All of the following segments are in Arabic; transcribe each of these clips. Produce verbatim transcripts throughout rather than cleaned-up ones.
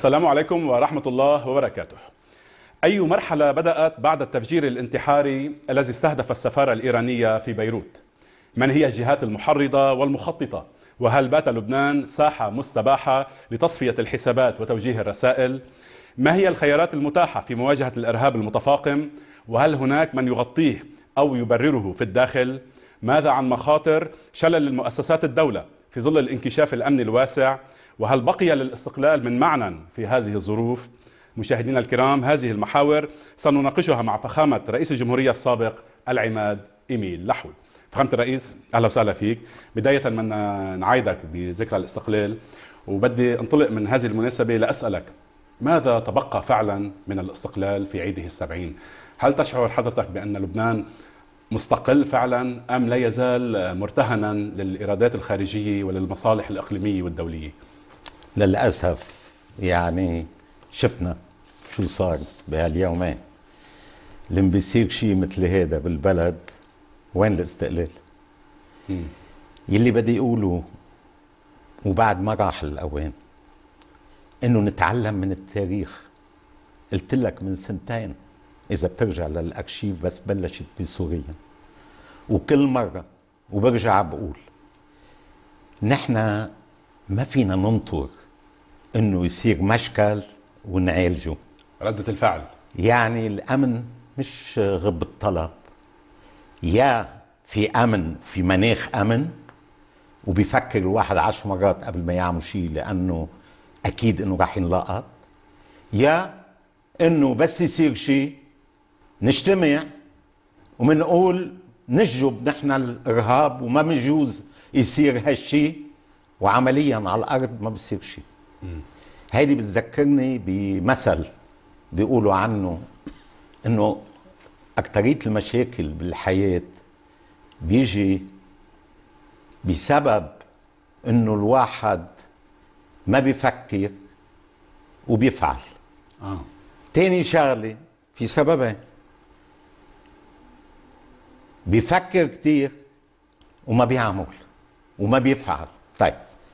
السلام عليكم ورحمة الله وبركاته. أي مرحلة بدأت بعد التفجير الانتحاري الذي استهدف السفارة الإيرانية في بيروت؟ من هي الجهات المحرضة والمخططة؟ وهل بات لبنان ساحة مستباحة لتصفية الحسابات وتوجيه الرسائل؟ ما هي الخيارات المتاحة في مواجهة الإرهاب المتفاقم؟ وهل هناك من يغطيه أو يبرره في الداخل؟ ماذا عن مخاطر شلل المؤسسات الدولة في ظل الانكشاف الأمني الواسع؟ وهل بقي للاستقلال من معنى في هذه الظروف؟ مشاهدينا الكرام، هذه المحاور سنناقشها مع فخامة رئيس الجمهورية السابق العماد إيميل لحود. فخامة الرئيس، أهلا وسهلا فيك. بداية من نعايدك بذكرى الاستقلال، وبدي انطلق من هذه المناسبة لأسألك ماذا تبقى فعلا من الاستقلال في عيده السبعين؟ هل تشعر حضرتك بأن لبنان مستقل فعلا أم لا يزال مرتهنا للإرادات الخارجية وللمصالح الإقليمية والدولية؟ للأسف يعني شفنا شو صار بهاليومين. لما بيصير شيء مثل هذا بالبلد وين الاستقلال؟ م. يلي بدي اقوله وبعد ما راح الاوان انه نتعلم من التاريخ. قلت لك من سنتين اذا بترجع للارشيف بس بلشت بسوريا، وكل مره وبرجع بقول نحن ما فينا ننطر انه يصير مشكل ونعالجه. ردة الفعل يعني الامن مش غب الطلب، يا في امن في مناخ امن وبيفكر الواحد عشر مرات قبل ما يعمل شيء لانه اكيد انه راح ينلقط، يا انه بس يصير شيء نجتمع ومنقول نجب نحن الارهاب وما بنجوز يصير هالشيء، وعمليا على الارض ما بصير شيء. هيدي بتذكرني بمثل بيقولوا عنه انه اكترية المشاكل بالحياة بيجي بسبب انه الواحد ما بيفكر وبيفعل. آه. تاني شغلة في سببين، بيفكر كتير وما بيعمل وما بيفعل. طيب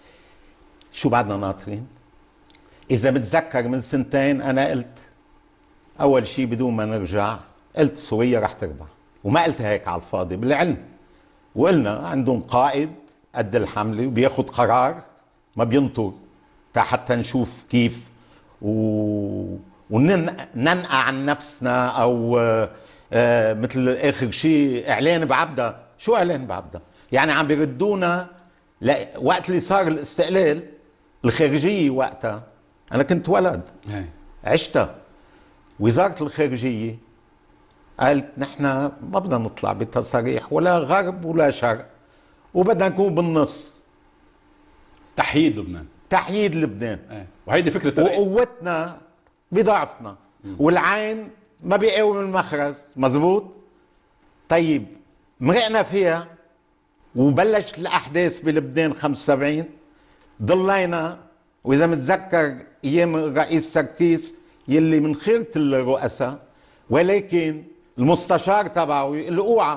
شو بعدنا ناطرين؟ اذا بتذكر من سنتين انا قلت اول شيء بدون ما نرجع قلت سوريا رح تربح، وما قلت هيك على الفاضي، بالعلم. وقلنا عندهم قائد قد الحملة وبياخد قرار ما بينطر حتى نشوف كيف و... وننقع عن نفسنا او آه مثل اخر شيء اعلان بعبدة. شو اعلان بعبدة؟ يعني عم بيردونا لا... وقت اللي صار الاستقلال الخارجية وقتها انا كنت ولد عشتها. وزارة الخارجية قالت نحن ما بدنا نطلع بتصاريح ولا غرب ولا شرق وبدنا نكون بالنص. تحييد لبنان، تحييد لبنان. ايه. وهيدي فكرة وقوتنا بضعفنا والعين ما بيقاوم المخرز. مزبوط. طيب مرقنا فيها وبلشت الاحداث بلبنان خمسة وسبعين، ضلينا. واذا متذكر ايام الرئيس سركيس يلي من خيرة الرؤساء، ولكن المستشار تبعه القوعة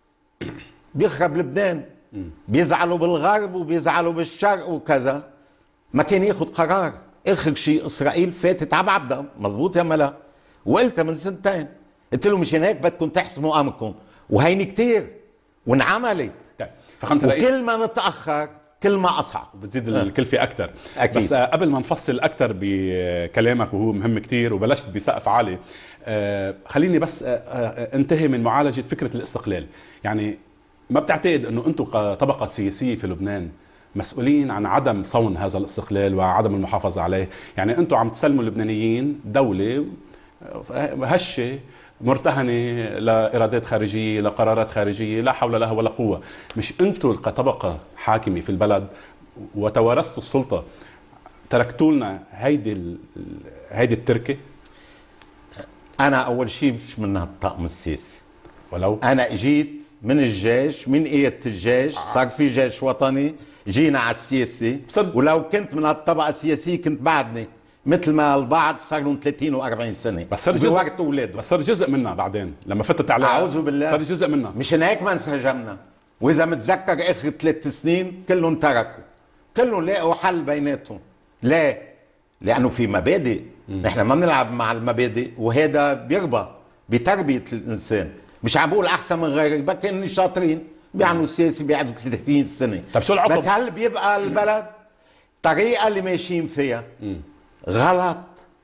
بيخرب لبنان، بيزعلوا بالغرب وبيزعلوا بالشرق وكذا، ما كان ياخد قرار. اخر شيء اسرائيل فاتت على بعبدة. مزبوط يا ملا؟ وقلتها من سنتين، قلت له مشان هيك بدكم تحسموا امركم، وهيني كتير وانعملت. وكل ما نتاخر كل ما اصعب وبتزيد الكلفه اكثر. أكيد. بس قبل ما نفصل اكثر بكلامك وهو مهم كتير وبلشت بسقف عالي، خليني بس انتهي من معالجه فكره الاستقلال. يعني ما بتعتقد انه انتم كطبقه سياسيه في لبنان مسؤولين عن عدم صون هذا الاستقلال وعدم المحافظه عليه؟ يعني انتم عم تسلموا اللبنانيين دوله هشه مرتهنه لارادات خارجيه، لقرارات خارجيه لا حول لها ولا قوه. مش انتم كطبقه حاكمه في البلد وتوارثتوا السلطه تركتوا لنا هيدي ال... هيدي التركه؟ انا اول شيء مش من الطاقم السياسي، ولو انا اجيت من الجيش، من قيادة الجيش. صار في جيش وطني، جينا على السياسي. ولو كنت من الطبقه السياسيه كنت بعدني مثل ما البعض صار لهم ثلاثين وأربعين سنه، بس صار جزء بس صار جزء منها بعدين لما فتت على اعوذ بالله صار جزء منها. مشان هيك ما انسجمنا. واذا متذكر اخر ثلاث سنين كلهم تركوا، كلهم لاقوا حل بيناتهم. ليه؟ لانه في مبادئ، نحن ما بنلعب مع المبادئ، وهذا بيربى بتربيه الانسان. مش عم بقول احسن من غيري، بكن شاطرين بيعملوا سياسي بيقعدوا ثلاثين سنه. طيب شو العقب؟ بس هل بيبقى البلد الطريقه اللي ماشيين فيها مم. غلط؟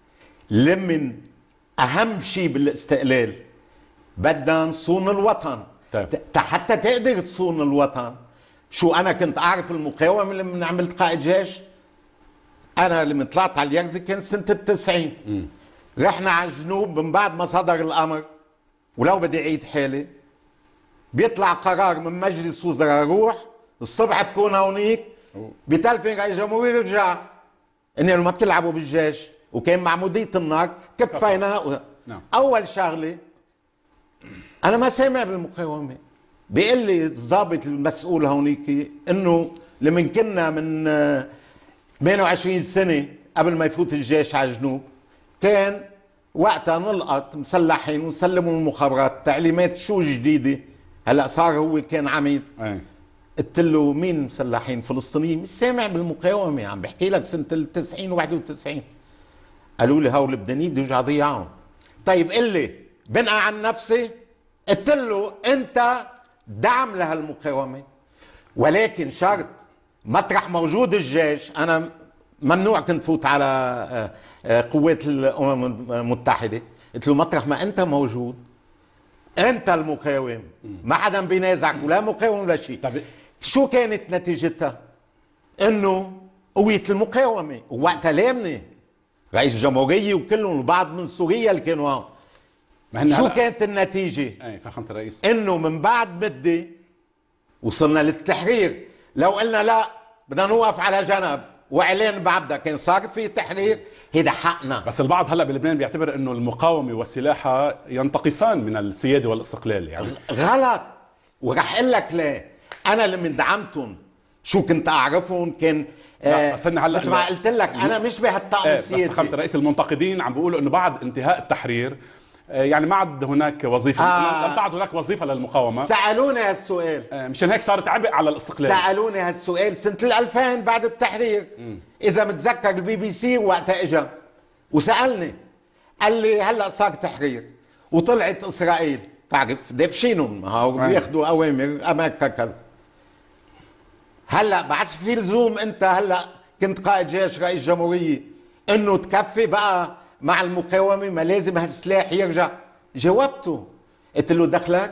لمن اهم شيء بالاستقلال بدنا نصون الوطن. طيب. حتى تقدر تصون الوطن. شو انا كنت اعرف المقاومه لما عملت قائد جيش؟ انا لما طلعت على اليرزي كان سنه التسعين. مم. رحنا على الجنوب من بعد ما صدر الامر، ولو بدي اعيد حالي بيطلع قرار من مجلس وزراء روح الصبح بكون هونيك بتلفين رئيس جمهورية يرجع انه ما بتلعبوا بالجيش، وكان معمودية النار كفينا. نعم. اول شغله انا ما سامع بالمقاومه. بيقول لي الضابط المسؤول هونيك انه لما كنا من ثمانية وعشرين سنه قبل ما يفوت الجيش على الجنوب كان وقتها نلقط مسلحين ونسلموا المخابرات تعليمات شو جديده. هلا صار هو كان عميد. أي. قلت له مين مسلحين؟ فلسطينيين. مش سامع بالمقاومه، عم بحكي لك سنه التسعين وواحد وتسعين. قالوا لي هول لبنانيين بدي ارجع ضيعهم. طيب قل لي بنقى عن نفسي؟ قلت له انت دعم لهالمقاومه، ولكن شرط مطرح موجود الجيش. انا ممنوع كنت فوت على قوات الامم المتحده. قلت له مطرح ما انت موجود انت المقاوم، ما حدا بينازعك ولا مقاوم ولا شيء. طب شو كانت نتيجتها؟ انه قوية المقاومه، ووقتها لامنه رئيس الجمهوريه وكلهم البعض من سوريا اللي كانوا هون. شو هلأ كانت النتيجه؟ اي فخامه الرئيس انه من بعد مده وصلنا للتحرير. لو قلنا لا بدنا نوقف على جنب واعلان بعبدا كان صار في تحرير، هيدا حقنا. بس البعض هلا بلبنان بيعتبر انه المقاومه والسلاح ينتقصان من السياده والاستقلال يعني. غلط، ورح اقول لك ليه. انا لما دعمتهم شو كنت اعرفهم كان لا بس هلا مثل ما قلت لك انا مش بهالطقم ايه السياسي. بس فخامه الرئيس المنتقدين عم بيقولوا انه بعد انتهاء التحرير يعني ما عاد هناك وظيفه. آه لم تعد هناك وظيفه للمقاومه. سالوني هالسؤال. مشان هيك صارت عبء على الاستقلال. سالوني هالسؤال سنه الألفين بعد التحرير. م. اذا متذكر البي بي سي وقتها اجى وسالني قال لي هلا صار تحرير وطلعت اسرائيل، تعرف دافشينهم هاو بياخذوا اوامر امريكا كذا. هلا بعد في لزوم انت هلا كنت قائد جيش رئيس جمهوريه انه تكفي بقى مع المقاومه؟ ما لازم هالسلاح يرجع. جاوبته قلت له دخلك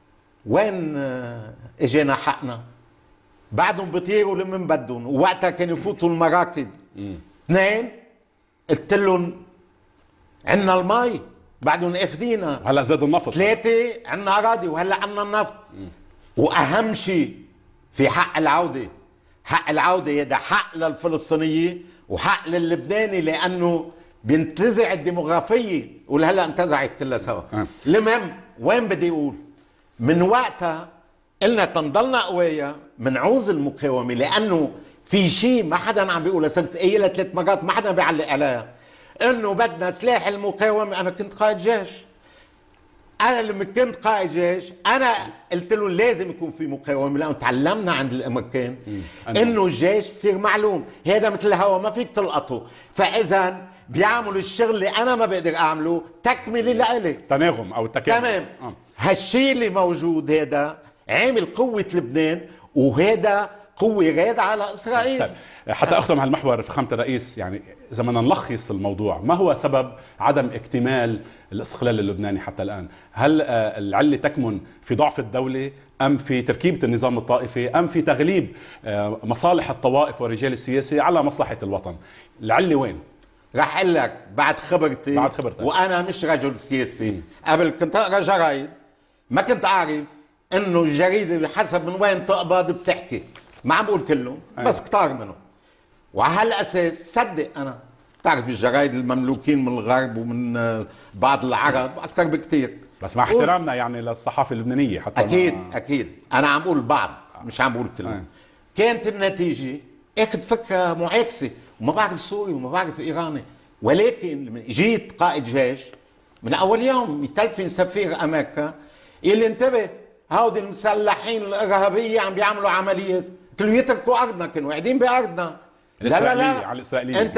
وين اجينا حقنا؟ بعدهم بيطيروا لمن بدهم، ووقتها كانوا يفوتوا المراكب. اثنين قلت لهم عندنا المي بعدهم اخذينا، هلا زاد النفط. ثلاثه عندنا اراضي وهلا عندنا النفط. مم. واهم شيء في حق العوده، حق العوده هذا حق للفلسطينيه وحق للبناني، لانه بينتزع الديموغرافيه ولهلا انتزعت كلها سوا. أه. المهم وين بدي اقول؟ من وقتها قلنا تنضلنا قوية منعوز المقاومه، لانه في شيء ما حدا عم بيقولها، صرت قايلها ثلاث مرات ما حدا بيعلق عليها، انه بدنا سلاح المقاومه. انا كنت قائد جيش، انا لما كنت قائد جيش انا قلت له لازم يكون في مقاومه، لانه تعلمنا عند الامريكان انه الجيش بصير معلوم، هذا مثل الهواء ما فيك تلقطه. فاذا بيعملوا الشغل اللي انا ما بقدر اعمله تكمله لإلي، تناغم او التكامل. تمام. آه. هالشيء اللي موجود هذا عامل قوه لبنان، وهذا قوة رادعة على إسرائيل. طيب. حتى أختم هالمحور فخامة الرئيس، يعني إذا بدنا نلخص الموضوع، ما هو سبب عدم اكتمال الاستقلال اللبناني حتى الآن؟ هل العلة تكمن في ضعف الدولة، أم في تركيبة النظام الطائفي، أم في تغليب مصالح الطوائف ورجال السياسة على مصلحة الوطن؟ العلة وين؟ رح اقول لك بعد خبرتي. بعد خبرتك. وانا مش رجل سياسي. م. قبل كنت اقرا جرايد، ما كنت اعرف انه الجريده حسب من وين تقبض بتحكي، ما عم بقول كلهم بس كتار منهم. وعلى هالاساس صدق انا بتعرف الجرايد المملوكين من الغرب ومن بعض العرب اكثر بكثير، بس مع احترامنا يعني للصحافه اللبنانيه حتى. اكيد ما... اكيد انا عم بقول بعض مش عم بقول كلهم. أه. كانت النتيجه اخذ فكره معاكسه، وما بعرف سوري وما بعرف ايراني، ولكن لما جيت قائد جيش من اول يوم يتلفن سفير امريكا يلي انتبه هودي المسلحين الارهابيه عم بيعملوا عمليات، قلت له يتركوا ارضنا، كانوا قاعدين بارضنا. لا لا لا على الإسرائيلية. انت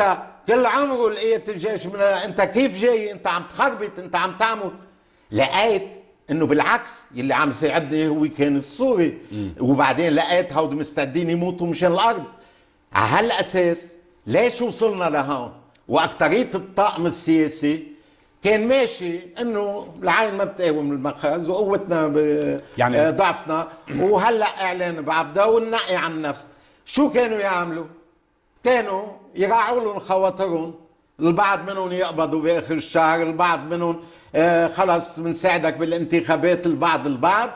كل عمره لقيت الجيش من انت كيف جاي؟ انت عم تخربط، انت عم تعمل. لقيت انه بالعكس يلي عم يساعدني هو كان السوري. م. وبعدين لقيت هود مستعدين يموتوا مشان الارض. على هالاساس ليش وصلنا لهون؟ واكثريه الطاقم السياسي كان ماشي انه العين ما بتقاوم المخاز وقوتنا يعني ضعفنا، وهلا اعلان بعبده وننقي عن النفس. شو كانوا يعملوا؟ كانوا يراعوا لهم خواطرهم، البعض منهم يقبضوا باخر الشهر، البعض منهم آه خلص بنساعدك بالانتخابات، البعض البعض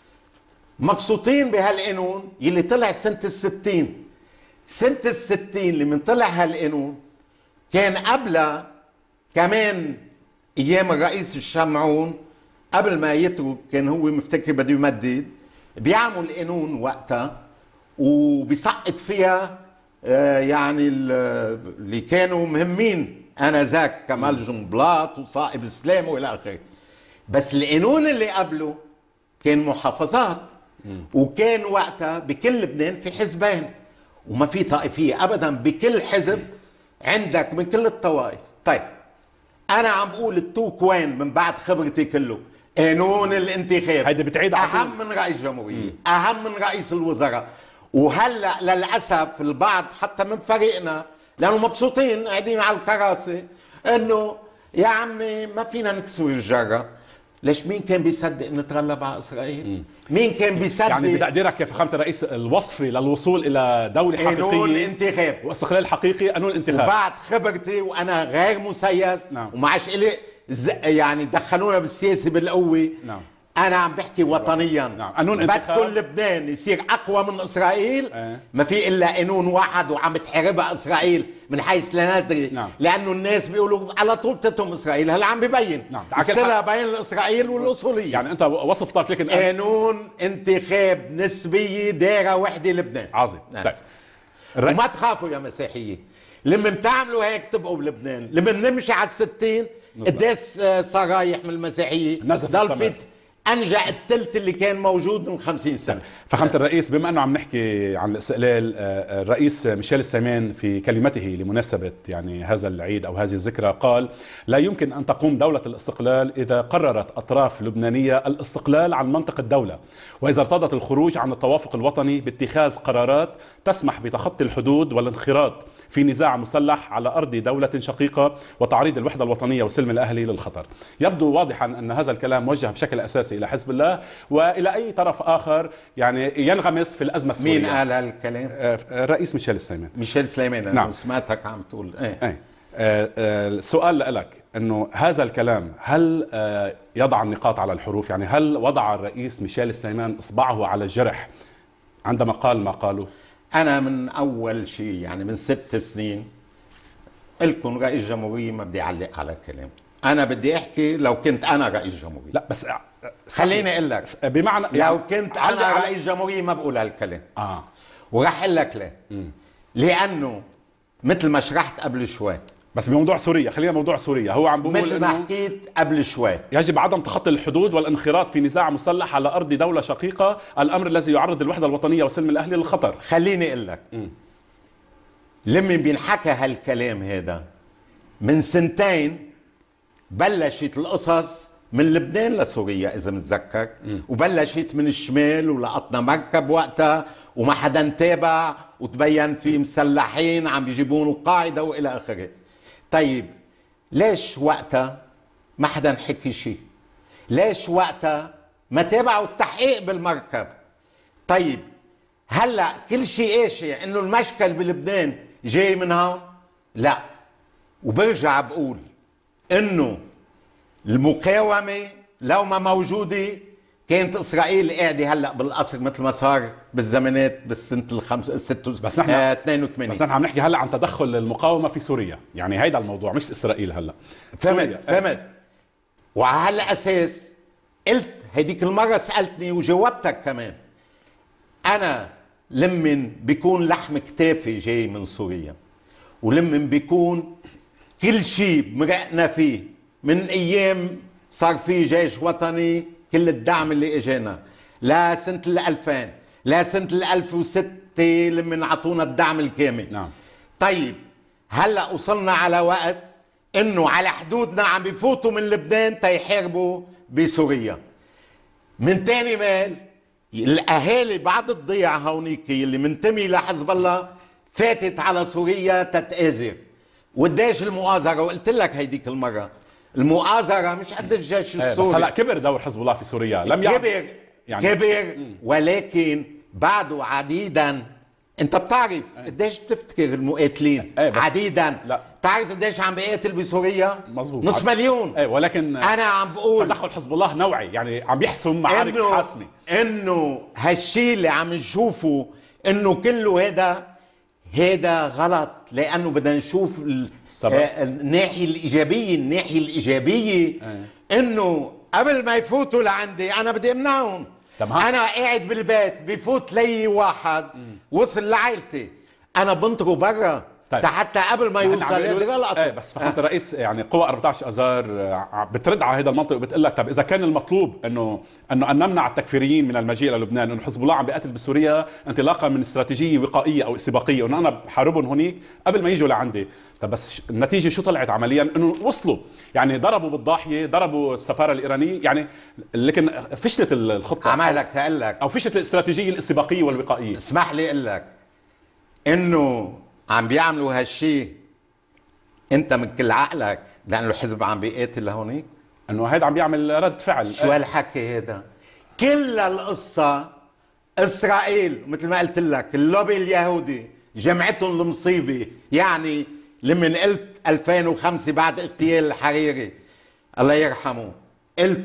مبسوطين بهالقانون يلي طلع سنه الستين. سنه الستين اللي من طلع هالقانون كان قبلها كمان ايام الرئيس الشمعون قبل ما يترك، كان هو مفتكر بده يمدد، بيعمل قانون وقتها وبيسقط فيها آه يعني اللي كانوا مهمين انذاك كمال جنبلاط وصائب السلام والى اخره. بس القانون اللي قبله كان محافظات، وكان وقتها بكل لبنان في حزبين وما في طائفيه ابدا، بكل حزب عندك من كل الطوائف. طيب انا عم بقول التوك وين من بعد خبرتي كله؟ قانون الانتخاب هيدي بتعيد اهم من رئيس جمهوريه، اهم من رئيس الوزراء. وهلا للاسف البعض حتى من فريقنا لانه مبسوطين قاعدين على الكراسي انه يا عمي ما فينا نكسر الجره. ليش مين كان بيصدق نتغلب على اسرائيل؟ مم. مين كان بيصدق؟ يعني بتقديرك يا فخامه الرئيس الوصفي للوصول الى دوله حقيقيه قانون الانتخاب واستقلال حقيقي قانون الانتخاب. وبعد خبرتي وانا غير مسيس، نعم. ومعش الي يعني دخلونا بالسياسه بالقوه، نعم. انا عم بحكي وطنيا، نعم. قانون انتخاب بدكم لبنان يصير اقوى من اسرائيل. اه. ما في الا قانون واحد وعم تحاربها اسرائيل من حيث لا ندري، نعم. لانه الناس بيقولوا على طول بتتهم اسرائيل. هلا عم ببين، نعم. الصله بين اسرائيل والاصوليه. يعني انت وصفتك لكن قانون انتخاب نسبيه دايره وحده لبنان. عظيم. نعم. طيب الرأي... وما تخافوا يا مسيحيين، لما بتعملوا هيك تبقوا بلبنان. لما نمشي على الستين قديش صار رايح من المسيحيه؟ ضل في انجع الثلث اللي كان موجود من خمسين سنه. فخامة الرئيس، بما انه عم نحكي عن الاستقلال، الرئيس ميشيل السيمان في كلمته لمناسبه يعني هذا العيد او هذه الذكرى قال: لا يمكن ان تقوم دوله الاستقلال اذا قررت اطراف لبنانيه الاستقلال عن منطق الدوله، واذا ارتضت الخروج عن التوافق الوطني باتخاذ قرارات تسمح بتخطي الحدود والانخراط في نزاع مسلح على ارض دوله شقيقه وتعريض الوحده الوطنيه وسلم الاهلي للخطر. يبدو واضحا ان هذا الكلام موجه بشكل اساسي الى حزب الله والى اي طرف اخر يعني ينغمس في الازمه السوريه. مين قال هالكلام؟ الرئيس ميشيل السيمان. ميشيل السيمان. انا نعم. سمعتك عم تقول ايه. ايه. السؤال لك انه هذا الكلام هل يضع النقاط على الحروف؟ يعني هل وضع الرئيس ميشيل السيمان اصبعه على الجرح عندما قال ما قاله؟ انا من اول شيء يعني من ست سنين قلكم رئيس جمهورية ما بدي اعلق على كلام. انا بدي احكي لو كنت انا رئيس جمهورية. لا بس خليني اقول لك بمعنى لو يعني كنت انا رئيس جمهورية ما بقول هالكلام. اه وراح اقول لك ليه. م. لانه مثل ما شرحت قبل شوي، بس بموضوع سوريا، خلينا موضوع سوريا، هو عم بقول مثل ما حكيت قبل شوي يجب عدم تخطي الحدود والانخراط في نزاع مسلح على ارض دوله شقيقه، الامر الذي يعرض الوحده الوطنيه وسلم الاهلي للخطر. خليني اقول لك لما بينحكى هالكلام هذا من سنتين بلشت القصص من لبنان لسوريا اذا متذكر، وبلشت من الشمال ولقطنا مركب وقتها وما حدا تابع وتبين في مسلحين عم يجيبون القاعده والى اخره. طيب ليش وقتها ما حدا حكي شيء؟ ليش وقتها ما تابعوا التحقيق بالمركب؟ طيب هلا كل شيء قاشع انه المشكل بلبنان جاي من هون؟ لا. وبرجع بقول انه المقاومه لو ما موجوده كانت اسرائيل قاعده هلا بالقصر مثل ما صار بالزمانات بالسنه الخمس ست بس نحن آه اثنين وثمانين. بس نحن عم نحكي هلا عن تدخل المقاومه في سوريا، يعني هيدا الموضوع مش اسرائيل هلا. فهمت فهمت. وعلى هالاساس قلت هديك المره سالتني وجاوبتك كمان، انا لمن بيكون لحم كتافي جاي من سوريا ولمن بيكون كل شيء مرقنا فيه من ايام صار في جيش وطني، كل الدعم اللي اجانا لا سنه الألفين لا سنه الألف وستة لما عطونا الدعم الكامل. نعم. طيب هلا وصلنا على وقت انه على حدودنا عم بيفوتوا من لبنان تيحاربوا بسوريا. من تاني مال الاهالي بعد الضيعة هونيك اللي منتمي لحزب الله فاتت على سوريا تتآزر. وقديش المؤازرة؟ وقلت لك هيديك المرة المؤازرة مش قد الجيش السوري. بس هلا كبر دور حزب الله في سوريا، لم كبر يعني كبر ولكن بعده عديدا. انت بتعرف قديش بتفتكر المقاتلين عديدا؟ لا بتعرف قديش عم بيقاتل بسوريا؟ مظبوط نص مليون. ايه ولكن انا عم بقول تدخل حزب الله نوعي، يعني عم يحسم معارك إنه حاسمه. انه هالشيء اللي عم نشوفه انه كله هذا هذا غلط، لانه بدنا نشوف الناحيه الايجابيه. الناحيه الايجابيه ايه. انه قبل ما يفوتوا لعندي انا بدي امنعهم. انا قاعد بالبيت بفوت لي واحد م. وصل لعائلتي انا بنطره برا. طيب. حتى قبل ما يوصل غلط. ايه بس فخامة آه. الرئيس يعني قوى أربعة عشر اذار بترد على هذا المنطق وبتقول لك طب اذا كان المطلوب انه انه ان نمنع التكفيريين من المجيء الى لبنان، انه حزب الله عم بيقاتل بسوريا انطلاقا من استراتيجيه وقائيه او استباقيه، وانه انا بحاربهم هنيك قبل ما يجوا لعندي. طب بس النتيجه شو طلعت عمليا؟ انه وصلوا يعني ضربوا بالضاحيه، ضربوا السفاره الايرانيه، يعني لكن فشلت الخطه. عمالك تقول لك او فشلت الاستراتيجيه الاستباقيه والوقائيه. اسمح لي اقول لك انه عم بيعملوا هالشيء انت من كل عقلك لانه الحزب عم بيقاتل لهونيك، انه هيدا عم بيعمل رد فعل. شو هالحكي هذا؟ كل القصه اسرائيل مثل ما قلت لك اللوبي اليهودي جمعتهم المصيبه. يعني لمن قلت ألفين وخمسة بعد اغتيال الحريري الله يرحمه، قلت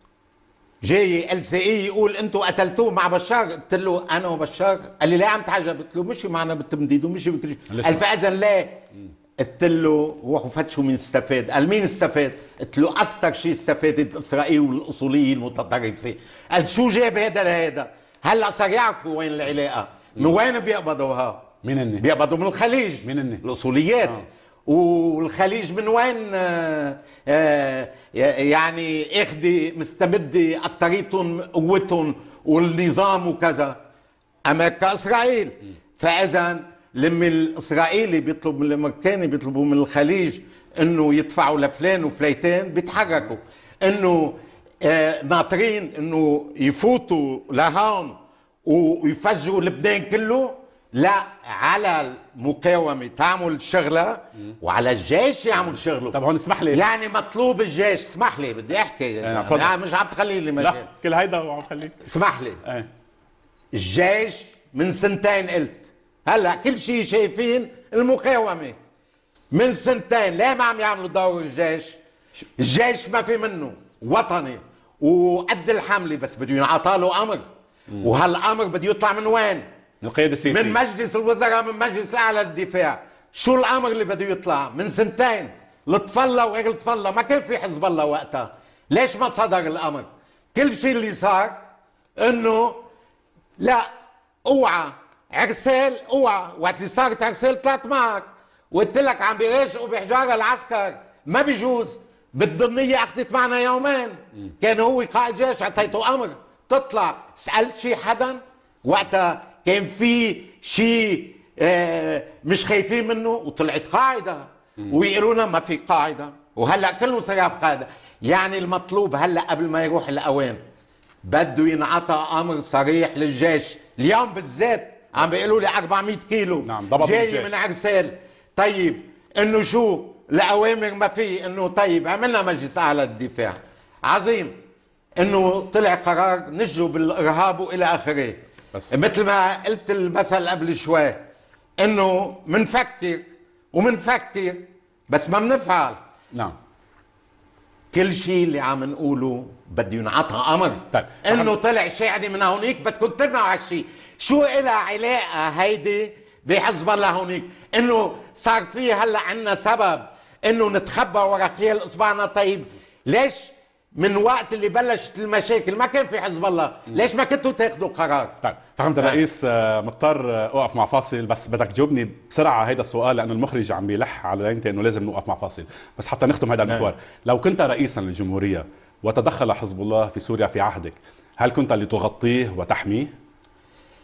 جاي ال سي اي يقول انتوا قتلتوه مع بشار، قلت له انا وبشار، قال لي ليه عم تحجب؟ قلت له مشي معنا بالتمديد ومشي بكل شيء. قال فاذا ليه؟ قلت له روحوا فتشوا مين استفاد. قال مين استفاد؟ قلت له اكثر شيء استفادت اسرائيل والاصوليين المتطرفين. قال شو جاب هذا لهذا؟ هلا صار يعرفوا وين العلاقه، من وين بيقبضوها؟ مين هن؟ بيقبضوا من الخليج. مين هن؟ الاصوليات. آه. والخليج من وين؟ آآ آآ يعني اخدي مستمدي اكتريتهم قوتهم والنظام وكذا امريكا اسرائيل. فاذا لما الاسرائيلي بيطلب من الامريكاني بيطلبوا من الخليج انه يدفعوا لفلان وفليتين بيتحركوا، انه ناطرين انه يفوتوا لهون ويفجروا لبنان كله. لا، على المقاومه تعمل شغلها وعلى الجيش يعمل شغله. طب هون اسمح لي، يعني مطلوب الجيش. اسمح لي بدي احكي يعني مش عم تخلي لي مجال. لا كل هيدا وعم خليك. اسمح لي. ايه. الجيش من سنتين قلت، هلا كل شيء شايفين المقاومه من سنتين. ليه ما عم يعملوا دور الجيش؟ الجيش ما في منه وطني وقد الحمله، بس بده ينعطى له امر. وهالامر بده يطلع من وين؟ من القيادة السياسية، من مجلس الوزراء، من مجلس الاعلى للدفاع. شو الامر اللي بده يطلع؟ من سنتين لطف الله وغير لطف الله ما كان في حزب الله وقتها. ليش ما صدر الامر؟ كل شيء اللي صار انه لا اوعى عرسال، اوعى. وقت اللي صارت عرسال طلعت معك وقلت لك عم بيراشقوا بحجار العسكر ما بيجوز. بالضمنيه اخذت معنا يومين، كان هو قائد جيش، اعطيته امر تطلع. سالت شي حدا وقتها؟ كان في شيء آه مش خايفين منه؟ وطلعت قاعده ويقولونا ما في قاعده، وهلا كله صار قاعده. يعني المطلوب هلا قبل ما يروح الاوان بده ينعطى امر صريح للجيش. اليوم بالذات عم بيقولوا لي أربعمية كيلو نعم جاي من عرسال. طيب انه شو الاوامر؟ ما في انه طيب عملنا مجلس اعلى للدفاع عظيم، انه طلع قرار نجوا بالارهاب والى اخره. بس مثل ما قلت المثل قبل شوي انه منفكر ومنفكر بس ما بنفعل. نعم. كل شيء اللي عم نقوله بده ينعطى امر. طيب. انه طلع شيعي من هونيك بدكم تمنعوا هالشيء. شو إلها علاقه هيدي بحزب الله هونيك؟ انه صار في هلا عندنا سبب انه نتخبى ورا خيال اصبعنا. طيب ليش من وقت اللي بلشت المشاكل ما كان في حزب الله؟ ليش ما كنتوا تاخذوا قرار؟ طيب فهمت الرئيس. مضطر اوقف مع فاصل، بس بدك تجاوبني بسرعه هيدا السؤال لانه المخرج عم بيلح على لينتي انه لازم نوقف مع فاصل، بس حتى نختم هذا المحور. لو كنت رئيسا للجمهوريه وتدخل حزب الله في سوريا في عهدك، هل كنت لتغطيه وتحميه؟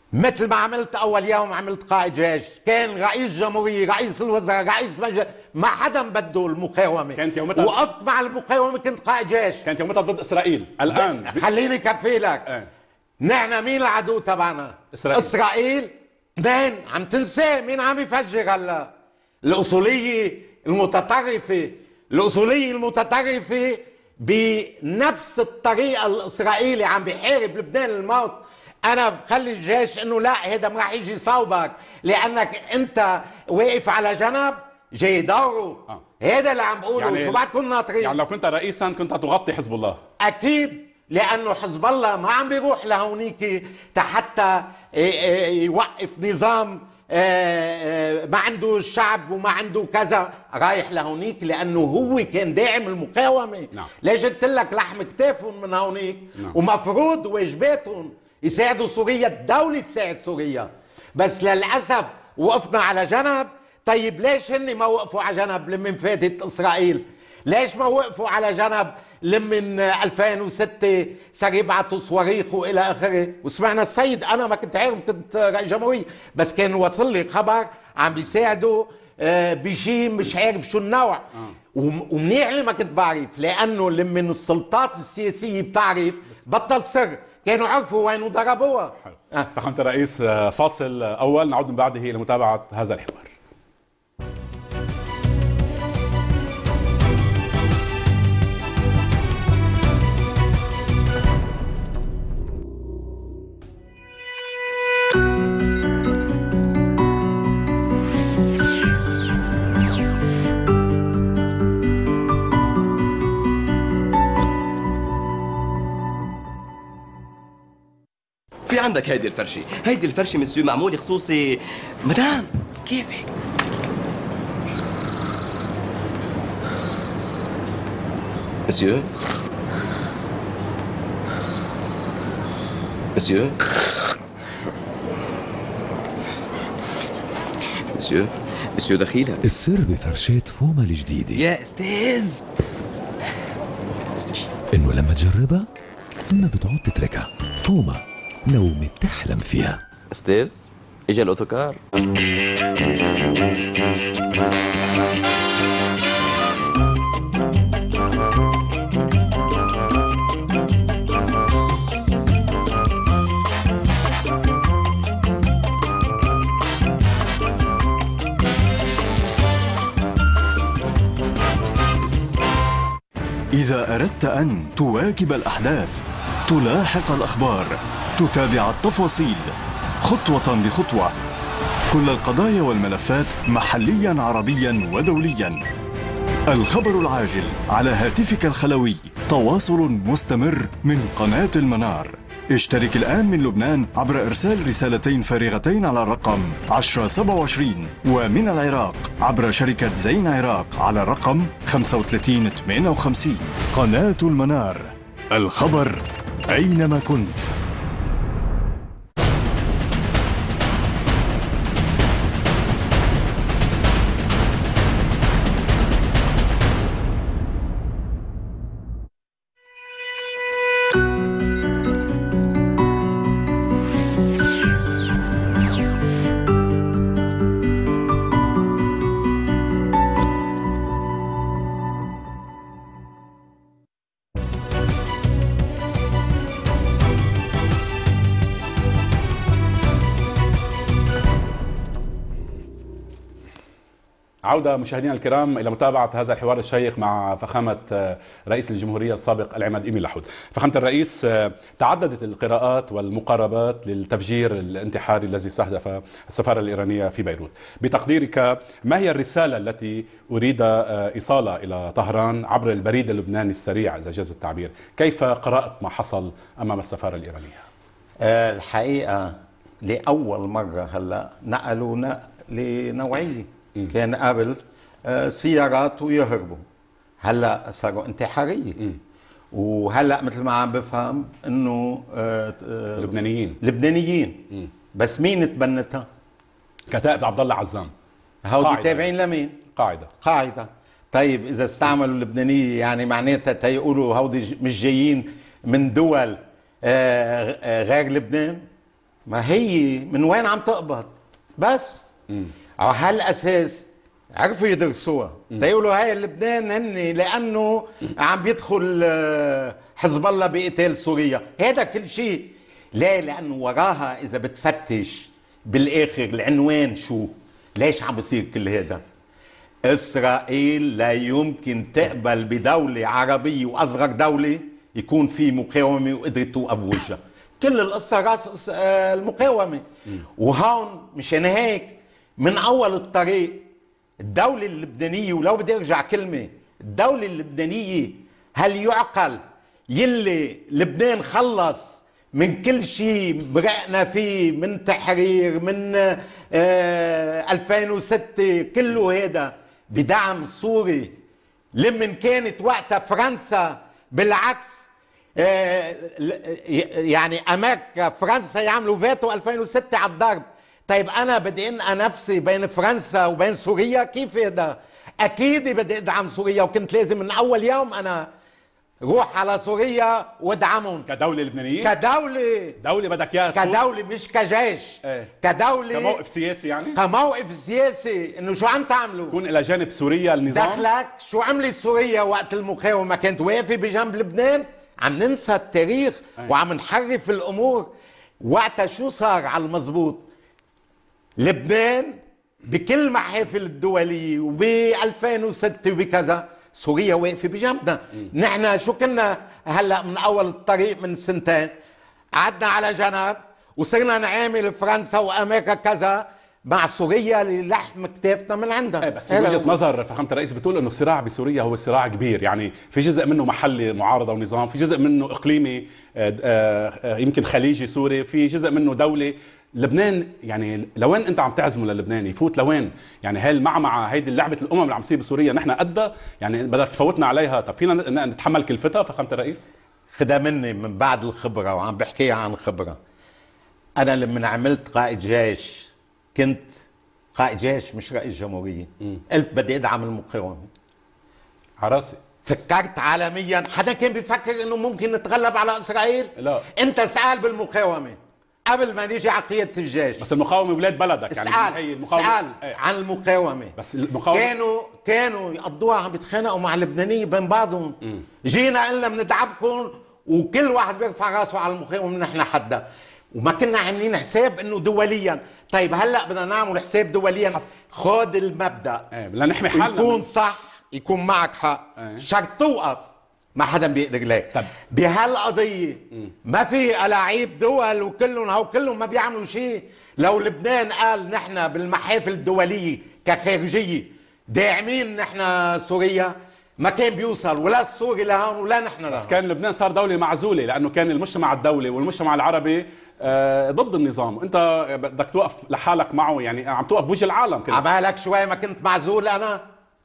مثل ما عملت اول يوم عملت قائد جيش، كان رئيس جمهورية، رئيس الوزراء، رئيس مجلس، ما حدا بده المقاومة. كانت يومتها وقفت مع المقاومة، كنت قائد جيش. كانت يومتها ضد اسرائيل. الان خليني كفي لك. اه. نحن مين العدو تبعنا؟ اسرائيل. اسرائيل. اثنين، عم تنسى مين عم يفجر هلا؟ الاصولية المتطرفة. الاصولية المتطرفة بنفس الطريقة الاسرائيلي عم بيحارب لبنان الموت. انا بخلي الجيش انه لا، هذا ما راح يجي يصوبك لانك انت واقف على جنب جاي دوره. آه. هذا اللي عم بقوله. يعني شو بعدكم ناطرين؟ يعني لو كنت رئيسا كنت تغطي حزب الله. اكيد، لانه حزب الله ما عم بيروح لهونيك حتى يوقف نظام ما عنده الشعب وما عنده كذا، رايح لهونيك لانه هو كان داعم المقاومه. نعم. ليش قلت لك لحم كتافهم من هونيك. نعم. ومفروض واجباتهم يساعدوا سوريا، الدوله تساعد سوريا، بس للاسف وقفنا على جنب. طيب ليش هن ما وقفوا على جنب لمن فاتت اسرائيل؟ ليش ما وقفوا على جنب لمن ألفين وستة صار يبعثوا صواريخ والى اخره؟ وسمعنا السيد، انا ما كنت عارف، كنت رئيس جمهورية، بس كان وصل لي خبر عم بيساعدوا بشيء مش عارف شو النوع. ومنيح اللي ما كنت بعرف، لانه لمن السلطات السياسيه بتعرف بطل سر، كانوا عرفوا وين ضربوها. أه. فخامة الرئيس، فاصل اول، نعود من بعده الى متابعه هذا الحوار. في عندك هيدي الفرشة، هيدي الفرشة مسيو معمولة خصوصي. مدام كيفك؟ مسيو مسيو مسيو مسيو دخيلك. السر بفرشاة فوما الجديدة يا استاذ انه لما تجربها ما بتعود تتركها. فوما، نوم تحلم فيها. استاذ اجا الاوتوكار. إذا أردت أن تواكب الأحداث، تلاحق الأخبار، تتابع التفاصيل خطوة بخطوة، كل القضايا والملفات محليا عربيا ودوليا، الخبر العاجل على هاتفك الخلوي، تواصل مستمر من قناة المنار. اشترك الآن من لبنان عبر إرسال رسالتين فارغتين على الرقم عشرة سبعة وعشرين، ومن العراق عبر شركة زين عراق على الرقم خمسة وثلاثين ثمانية وخمسين. قناة المنار، الخبر أينما كنت. عودة مشاهدينا الكرام إلى متابعة هذا الحوار الشيق مع فخامة رئيس الجمهورية السابق العماد إيميل لحود. فخامة الرئيس، تعددت القراءات والمقاربات للتفجير الانتحاري الذي استهدف السفارة الإيرانية في بيروت. بتقديرك، ما هي الرسالة التي أريد إيصالها إلى طهران عبر البريد اللبناني السريع إذا جاز التعبير؟ كيف قرأت ما حصل أمام السفارة الإيرانية؟ الحقيقة لأول مرة هلا نقلوا لنوعية. كان قبل سيارات ويهربوا، هلا صاروا انتحاريه. وهلا مثل ما عم بفهم انه لبنانيين لبنانيين م. بس مين تبنتها؟ كتائب عبد الله عزام. هودي تابعين لمين؟ قاعده قاعده. طيب اذا استعملوا اللبنانيه يعني معناتها تيقولوا هودي مش جايين من دول غير لبنان؟ ما هي من وين عم تقبض بس. مم. على هالاساس عرفوا يدرسوها تيقولوا هاي لبنان هن لانه عم بيدخل آه، حزب الله بقتال سوريا، هذا كل شيء. ليه؟ لانه وراها اذا بتفتش بالاخر العنوان شو؟ ليش عم بصير كل هذا؟ اسرائيل لا يمكن تقبل بدولة عربية واصغر دولة يكون في مقاومة وقدرت توقف بوجهها. كل القصة راس آه، المقاومة. وهون مشان هيك من اول الطريق الدولة اللبنانية، ولو بدي ارجع كلمة، الدولة اللبنانية هل يعقل يلي لبنان خلص من كل شيء برقنا فيه من تحرير من آه ألفين وستة كله هذا بدعم سوري، لمن كانت وقتها فرنسا بالعكس آه يعني امريكا فرنسا يعملوا فيتو ألفين وستة على الضرب. طيب انا بدي انقى نفسي بين فرنسا وبين سوريا، كيف هذا؟ اكيد بدي ادعم سوريا، وكنت لازم من اول يوم انا روح على سوريا وادعمهم كدولة لبنانية؟ كدولة دولة بدك اياها كدولة مش كجيش. ايه. كدولة كموقف سياسي يعني؟ كموقف سياسي انه شو عم تعملوا؟ يكون الى جانب سوريا النظام؟ دخلك شو عملت سوريا وقت المقاومة؟ كانت واقفة بجنب لبنان؟ عم ننسى التاريخ ايه. وعم نحرف الامور. وقتها شو صار على المضبوط؟ لبنان بكل محافل الدولية وب ألفين وستة وبكذا سوريا واقفة بجنبنا. نحن شو كنا هلا من اول الطريق من سنتين قعدنا على جنب وصرنا نعامل فرنسا وامريكا كذا مع سوريا للحم كتافنا من عندها. ايه بس وجهة نظر فخامة الرئيس بتقول انه الصراع بسوريا هو صراع كبير، يعني في جزء منه محلي معارضة ونظام، في جزء منه اقليمي يمكن خليجي سوري، في جزء منه دولة. لبنان يعني لوين انت عم تعزمه للبنان يفوت لوين؟ يعني هاي المعمعة هيدي لعبة الامم اللي عم تصير بسوريا نحن قدها، يعني بدك تفوتنا عليها. طب فينا نتحمل كلفتها فخامة الرئيس؟ خدها مني من بعد الخبرة وعم بحكيها عن خبرة. انا لما عملت قائد جيش كنت قائد جيش مش رئيس جمهورية. م. قلت بدي ادعم المقاومة عراسي. فكرت عالميا. حدا كان بيفكر انه ممكن نتغلب على اسرائيل؟ لا. انت اسأل بالمقاومة قبل ما نيجي على قيادة الجيش. بس المقاومة ولاد بلدك يعني اسأل هي المقاومة. اسأل ايه. عن المقاومة. بس المقاومة كانوا كانوا يقضوها عم بيتخانقوا مع اللبنانية بين بعضهم. م. جينا قلنا بندعمكم وكل واحد بيرفع راسه على المقاومة نحن حدا، وما كنا عاملين حساب انه دوليا. طيب هلا بدنا نعمل حساب دوليا. خد المبدا ايه بدنا نحمي حالنا يكون صح يكون معك حق. ايه. شرط توقف ما حدا بيقدر لك. طب بهالقضيه ما في الاعيب دول وكلهم هو كلهم ما بيعملوا شيء. لو لبنان قال نحن بالمحافل الدوليه كخارجيه داعمين نحن سوريا ما كان بيوصل ولا السوري لهون ولا نحن لهون. بس كان لبنان صار دولة معزولة لأنه كان المجتمع الدولي والمجتمع العربي آه ضد النظام، وأنت بدك توقف لحالك معه، يعني عم توقف بوجه العالم كده. عبالك شوي ما كنت معزول أنا؟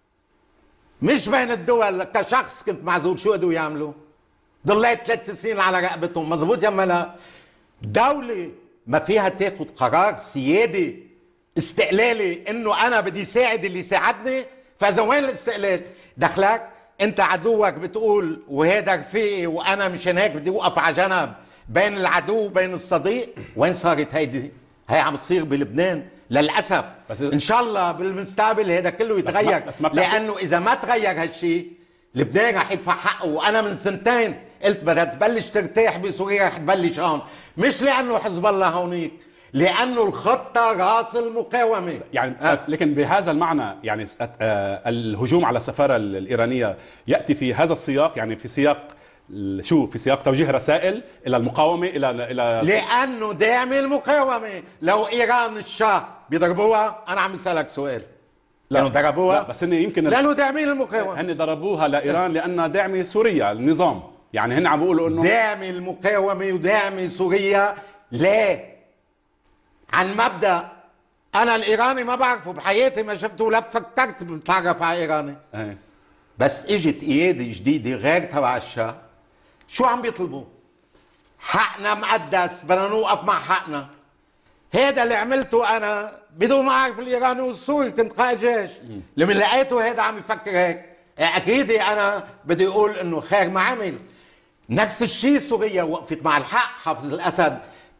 مش بين الدول كشخص كنت معزول. شو قدروا يعملوا؟ ضليت ثلاث سنين على رقبتهم. مزبوط يما لا؟ دولة ما فيها تاخد قرار سيادي استقلالي انه انا بدي ساعد اللي ساعدني. فاذا وين الاستقلال؟ دخلك انت عدوك بتقول وهذا رفيقي وانا مشان هيك بدي اوقف على جنب بين العدو وبين الصديق. وين صارت هيدي؟ هي عم تصير بلبنان للاسف. بس ان شاء الله بالمستقبل هذا كله يتغير. بس ما بس ما لانه اذا ما تغير هالشيء لبنان رح يدفع حقه. وانا من سنتين قلت بدها تبلش ترتاح بسوريا رح تبلش هون، مش لانه حزب الله هونيك، لانه الخطه راس المقاومه يعني. أه. لكن بهذا المعنى يعني أه الهجوم على السفاره الايرانيه ياتي في هذا السياق، يعني في سياق شو؟ في سياق توجيه رسائل الى المقاومه الى الى لانه داعم المقاومه. لو ايران الشاه بيضربوها انا عم بسالك سؤال. لا ضربوها؟ لا بس هن يمكن لانه داعمين المقاومه. هن ضربوها لايران لانها داعمه سوريا النظام، يعني هن عم بيقولوا انه داعم المقاومه وداعم سوريا. ليه؟ عن مبدا انا الايراني ما بعرفه بحياتي، ما شفته ولا فكرت بتعرف على ايراني. ايه. بس اجت قياده جديده غير تبع الشاه، شو عم بيطلبوا؟ حقنا مقدس، بدنا نوقف مع حقنا. هذا اللي عملته انا بدون ما اعرف الايراني والسوري، كنت قائد جيش. لما لقيته هذا عم يفكر هيك اكيد انا بدي اقول انه خير ما عمل. نفس الشيء سوريا وقفت مع الحق. حافظ الاسد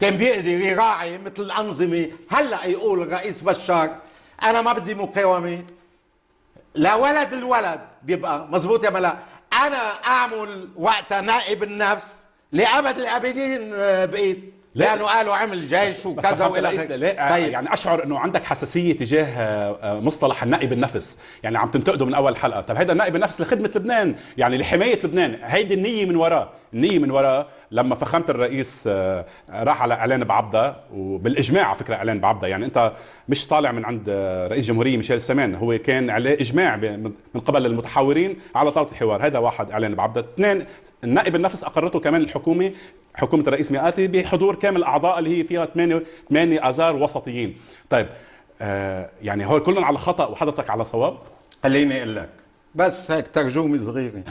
كان بيقدر يراعي مثل الأنظمة. هلا يقول الرئيس بشار أنا ما بدي مقاومة، لا ولد الولد بيبقى مزبوط يا ملا. أنا أعمل وقتها نائب النفس لأبد الأبدين بقيت، لأنه قالوا عمل جيش وكذا وإلى آخره. طيب يعني أشعر أنه عندك حساسية تجاه مصطلح النائب النفس، يعني عم تنتقده من أول حلقة. طيب هيدا النائب النفس لخدمة لبنان، يعني لحماية لبنان، هيدي النية من وراه. النية من وراه لما فخامة الرئيس راح على إعلان بعبدة، وبالإجماع على فكرة إعلان بعبدة، يعني أنت مش طالع من عند رئيس جمهورية ميشيل سمان، هو كان عليه إجماع من قبل المتحاورين على طاولة الحوار. هذا واحد إعلان بعبدة. اثنين، النائب النفس أقرته كمان الحكومة، حكومة الرئيس مئاتي، بحضور كامل الأعضاء اللي هي فيها ثمانية ثمانية آذار وسطيين. طيب آه يعني هو كلهم على خطأ وحضرتك على صواب؟ خليني أقول لك بس هيك ترجمة صغيرة.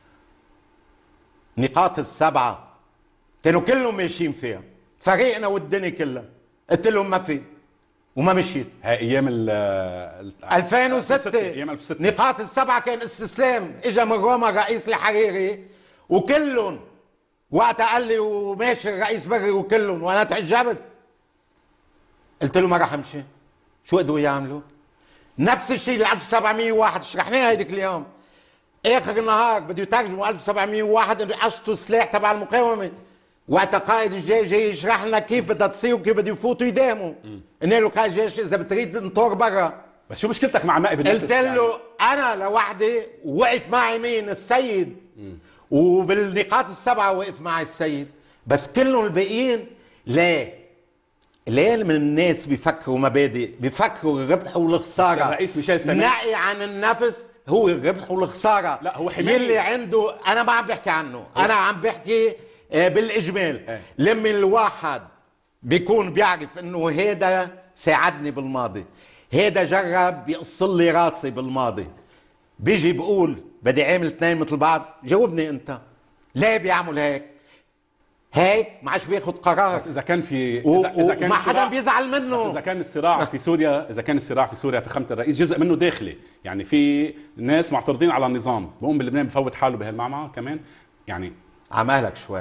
نقاط السبعة كانوا كلهم ماشيين فيها، فريقنا والدنيا كلها، قلت لهم ما في وما مشيت. هاي ايام ال ألفين وستة ايام ألف وستة. نقاط السبعة كان استسلام، اجى من روما الرئيس الحريري وكلهم وقتها قال لي وماشي الرئيس بري وكلهم، وانا تعجبت قلت له ما راح امشي. شو قدروا يعملوا؟ نفس الشيء اللي ألف وسبعمية وواحد شرحناها هيديك اليوم. اخر النهار بده يترجموا ألف وسبعمية وواحد انه قشطوا السلاح تبع المقاومه، وقت قائد الجيش جاي يشرح لنا كيف بدها تصير وكيف بده يفوتوا يداموا. قلنا له قائد الجيش اذا بتريد انطر برا. بس شو مشكلتك مع النائب النفس؟ قلت له يعني انا لوحدي، وقف معي مين؟ السيد. م. وبالنقاط السبعه وقف معي السيد، بس كلهم الباقيين ليه؟ ليه من الناس بيفكروا مبادئ، بيفكروا الربح والخساره. الرئيس ميشيل سمان نقي عن النفس هو الربح والخساره. لا هو حماية. يلي عنده، انا ما عم بحكي عنه، انا عم بحكي بالاجمال. اه. لما الواحد بيكون بيعرف انه هيدا ساعدني بالماضي، هيدا جرب يقص لي راسي بالماضي، بيجي بقول بدي اعمل اثنين مثل بعض، جاوبني انت ليه بيعمل هيك؟ هيك ما عادش بياخد قرار. بس اذا كان في اذا, إذا كان ما حدا بيزعل منه. بس اذا كان الصراع في سوريا، اذا كان الصراع في سوريا في خامة الرئيس جزء منه داخلي، يعني في ناس معترضين على النظام، بقوم بلبنان بفوت حاله بهالمعمعة كمان يعني. عمالك شوي.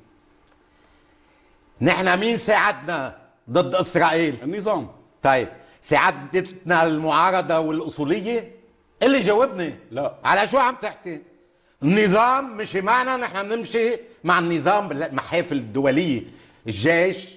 نحن مين ساعدنا ضد اسرائيل؟ النظام. طيب ساعدتنا المعارضة والاصولية؟ اللي جاوبني. لا. على شو عم تحكي؟ النظام مشي معنا، نحن بنمشي مع النظام بالمحافل الدولية، الجيش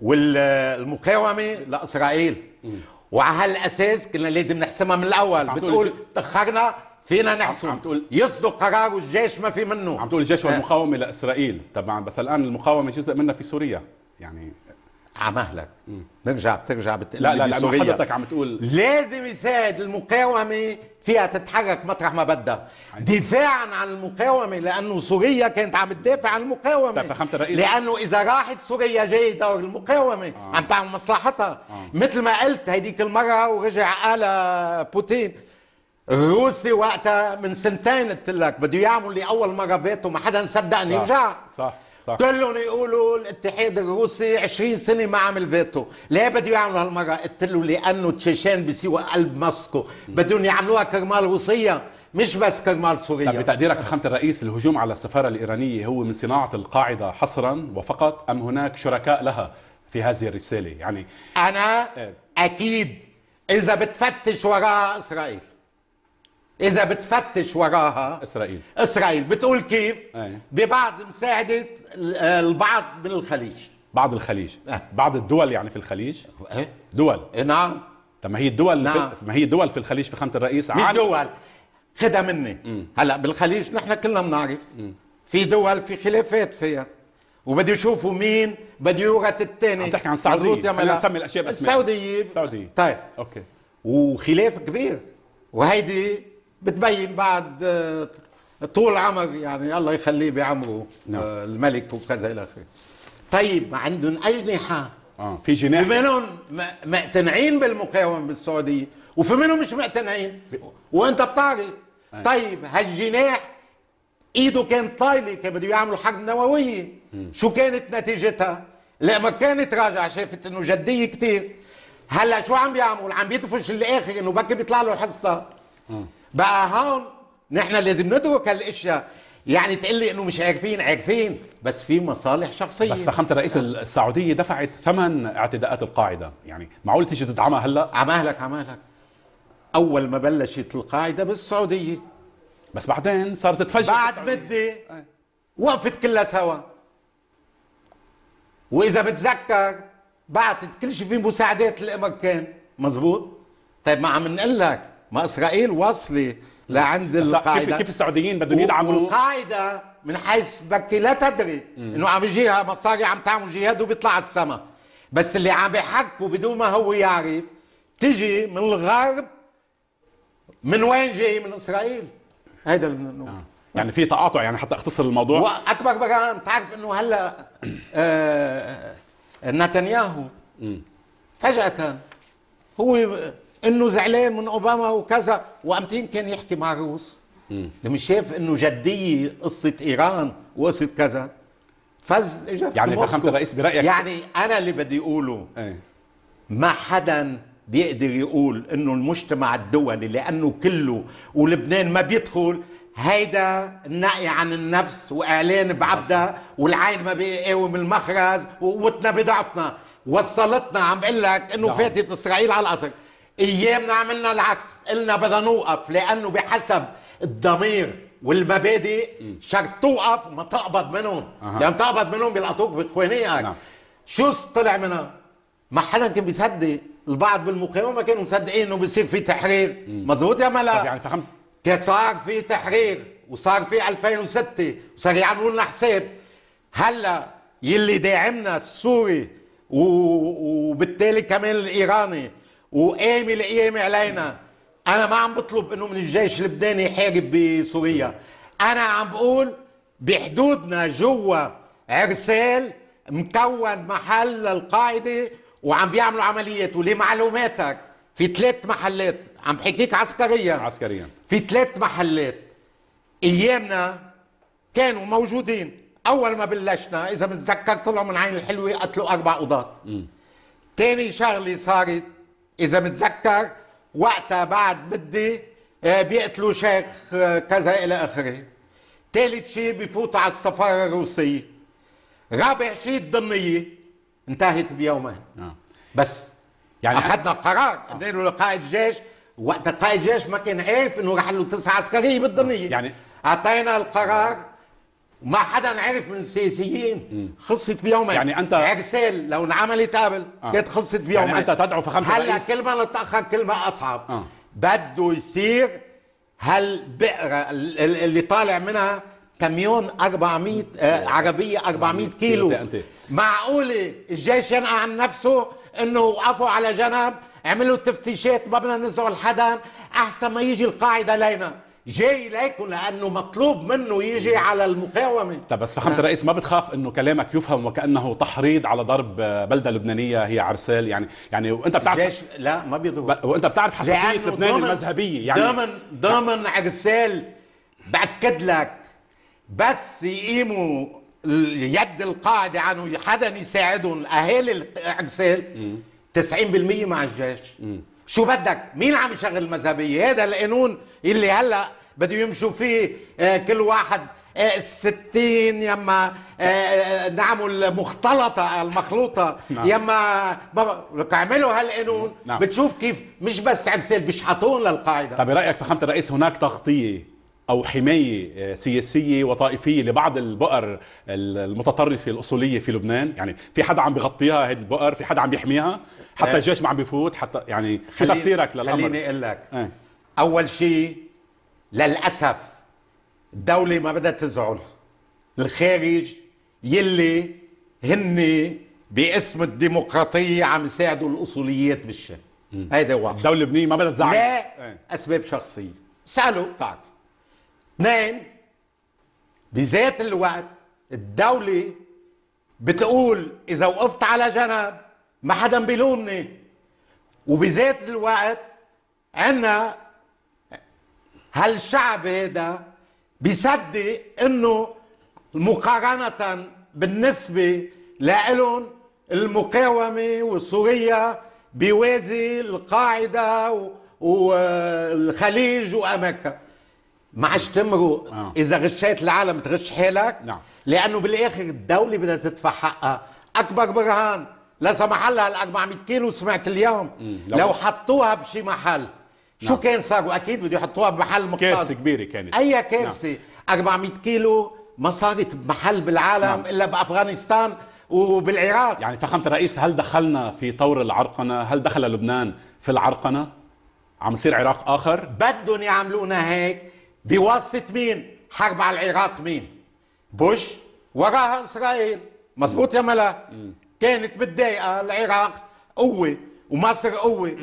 والمقاومة لإسرائيل. م. وعلى هالأساس كنا لازم نحسمها من الأول. بتقول تأخرنا، فينا نحسم. يصدق قرار والجيش ما في منه. عم تقول الجيش والمقاومة لإسرائيل، طبعا بس الآن المقاومة جزء منها في سوريا يعني. عمهلك نرجع بترجع بتقول لا لا لا حضرتك عم تقول لازم يساعد المقاومة فيها تتحرك مطرح ما بدها، دفاعا عن المقاومة، لأنه سوريا كانت عم تدافع عن المقاومة. لأنه إذا راحت سوريا جاي دور المقاومة. آه. عم تعمل مصلحتها. آه. مثل ما قلت هيديك المرة ورجع قال بوتين الروسي وقتها من سنتين قلت لك بده يعمل لأول مرة فيتو، ما حدا صدقني. رجع صح صح. كلهم يقولوا الاتحاد الروسي عشرين سنة ما عمل فيتو، ليه بده يعملوا هالمرة؟ قلت له لأنه تشيشان بيسيوا قلب موسكو، بدهم يعملوها كرمال روسيا مش بس كرمال سوريا. طب بتقديرك فخامة الرئيس الهجوم على السفارة الإيرانية هو من صناعة القاعدة حصرا وفقط، أم هناك شركاء لها في هذه الرسالة؟ يعني أنا أكيد إذا بتفتش وراها إسرائيل، إذا بتفتش وراها إسرائيل إسرائيل بتقول كيف؟ أي. ببعض مساعدة البعض من الخليج. بعض الخليج أه. بعض الدول يعني في الخليج. إيه؟ دول. إيه نعم. طب ما هي الدول نعم. في... ما هي الدول في الخليج في خامة الرئيس مش عن... دول خدها مني. م. هلا بالخليج نحن كلنا بنعرف في دول في خلافات فيها، وبده يشوفوا مين بده يورث الثاني. عم تحكي عن السعودية، خلينا نسمي الأشياء بأسماء. السعودية. السعودية. طيب أوكي. وخلاف كبير، وهيدي بتبين بعد طول عمر، يعني الله يخليه بعمره. نعم. الملك وكذا الى اخره. طيب عندهم اجنحه. اه في جناح. في منهم مقتنعين بالمقاومه بالسعوديه، وفي منهم مش مقتنعين، وانت بتعرف. أي. طيب هالجناح ايده كانت طايله، كان بده يعملوا حرب نوويه. م. شو كانت نتيجتها؟ لما كانت راجعه شافت انه جديه كثير. هلا شو عم بيعمل؟ عم بيطفش الاخر انه بكي بيطلع له حصه. م. بقى هون نحن لازم ندرك هالاشياء. يعني تقول لي انه مش عارفين، عارفين بس في مصالح شخصيه. بس فخامة الرئيس السعودية دفعت ثمن اعتداءات القاعدة، يعني معقول تيجي تدعمها هلا؟ عمالك عمالك اول ما بلشت القاعده بالسعوديه، بس بعدين صارت تفجر بعد مده وقفت كلها سوا. واذا بتذكر بعتت كل شيء في مساعدات الامريكان، مزبوط؟ طيب ما عم نقول لك ما اسرائيل واصله لعند القاعده. كيف كيف السعوديين بدهم يدعموا القاعده من حيث بكي لا تدري انه عم يجيها مصاري عم تعمل جهاد وبيطلع على السما، بس اللي عم بيحكوا بدون ما هو يعرف تجي من الغرب. من وين جاي؟ من اسرائيل. هيدا اللي آه. يعني في تقاطع، يعني حتى اختصر الموضوع. واكبر برهان تعرف انه هلا آه نتنياهو فجأة هو انه زعلان من اوباما وكذا، وقامتين كان يحكي مع الروس لما شاف انه جديه قصه ايران وقصه كذا فز اجى. يعني فخامة الرئيس برايك، يعني انا اللي بدي اقوله ايه؟ ما حدا بيقدر يقول انه المجتمع الدولي لانه كله ولبنان ما بيدخل، هيدا النقي عن النفس واعلان بعبده، والعين ما بيقاوم المخرز، وقوتنا بضعفنا وصلتنا. عم بقول لك انه فاتت اسرائيل على القصر. ايامنا عملنا العكس، قلنا بدنا نوقف لانه بحسب الضمير والمبادئ شرط توقف وما تقبض منهم، أه. لان تقبض منهم بيلقطوك باخوانيك. نعم. شو طلع منها؟ ما حدا كان بيصدق. البعض بالمقاومه كانوا مصدقين انه بيصير في تحرير، مزبوط يا ملا؟ يعني فهمت. كان صار في تحرير وصار في ألفين وستة وصار يعملوا لنا حساب. هلا يلي داعمنا السوري وبالتالي كمان الايراني وقامي القيامه علينا. انا ما عم بطلب انه من الجيش اللبناني يحارب بسوريا، انا عم بقول بحدودنا جوا عرسال مكون محل القاعده وعم بيعملوا عمليات. ولمعلوماتك في ثلاث محلات، عم بحكيك عسكريا عسكريا في ثلاث محلات ايامنا كانوا موجودين. اول ما بلشنا اذا بتذكر طلعوا من عين الحلوه قتلوا اربع قضاة. ثاني شغله صارت اذا بتذكر وقتها بعد مده بيقتلوا شيخ كذا الى اخره. ثالث شيء بفوتوا على السفاره الروسيه. رابع شيء الضمنيه انتهت بيومين. آه. بس يعني اخذنا قرار ادينا لقائد الجيش. وقت قائد الجيش ما كان عارف انه رح له تسعة عسكريه بالضمنيه. آه. يعني اعطينا القرار ما حدا عرف من السياسيين. خلصت بيومين. يعني انت عرسال لو انعملت قبل آه. كانت خلصت بيومين. يعني انت تدعو فخامة الرئيس. هلا كل ما نتاخر كل ما اصعب. آه. بده يصير هالبئره اللي طالع منها كميون أربعمية آه عربيه أربعمية كيلو. معقوله الجيش ينقى عن نفسه انه وقفوا على جنب عملوا تفتيشات ما بدنا نزعل حدا احسن ما يجي القاعده لينا؟ جاي ليكم لانه مطلوب منه يجي على المقاومه. طب بس فخامة الرئيس ما بتخاف انه كلامك يفهم وكانه تحريض على ضرب بلده لبنانيه هي عرسال؟ يعني يعني وانت بتعرف الجيش لا ما بيضرب، وانت بتعرف حساسيه لبنان المذهبيه. يعني ضمن ضمن عرسال باكد لك بس يقيموا يد القاعده عنه حدا يساعدهم اهالي العرسال تسعين بالمية مع الجيش. م. شو بدك؟ مين عم يشغل المذهبيه؟ هذا القانون اللي هلا بده يمشوا فيه آه كل واحد آه ستين يما آه نعمل مختلطه المخلوطه. نعم. يما لك اعملوا هالقانون. نعم. بتشوف كيف مش بس عرسال بيشحطون للقاعده. طب برايك فخامة الرئيس هناك تغطيه او حمايه سياسيه وطائفيه لبعض البؤر المتطرفه الاصوليه في لبنان؟ يعني في حدا عم بغطيها هذه البؤر؟ في حدا عم بيحميها؟ حتى الجيش ما عم بيفوت؟ حتى يعني شو تفسيرك للامر؟ خليني اقول لك اه. اول شيء للاسف الدوله ما بدها تزعل الخارج يلي هن باسم الديمقراطيه عم يساعدوا الاصوليات بالشام. هيدا واحد. الدوله اللبنانيه ما بدها تزعل؟ لا اه. اسباب شخصيه. سالوا بتعرف. اثنين بذات الوقت الدولة بتقول إذا وقفت على جنب ما حدا بيلومني، وبذات الوقت عنا هالشعب هذا بيصدق إنه مقارنة بالنسبة لإلهم المقاومة وسوريا بيوازي القاعدة والخليج وأمريكا. ما عادش تمرق. آه. اذا غشيت العالم تغش حالك. نعم. لانه بالاخر الدوله بدها تدفع حقها. اكبر برهان لا سمح الله ال أربعمية كيلو سمعت اليوم لو, لو حطوها بشي محل شو نعم. كان صاروا؟ اكيد بده يحطوها بمحل مقتصد. كارثه كبيره كانت. اي كارثه. نعم. أربعمية كيلو ما صارت بمحل بالعالم. نعم. الا بافغانستان وبالعراق. يعني فخامه الرئيس، هل دخلنا في طور العرقنه؟ هل دخل لبنان في العرقنه؟ عم يصير عراق اخر؟ بدهم يعملونا هيك بواسطه مين؟ حرب على العراق مين؟ بوش وراها اسرائيل. مزبوط يا ملا؟ م. كانت متضايقه العراق قوه ومصر قوه.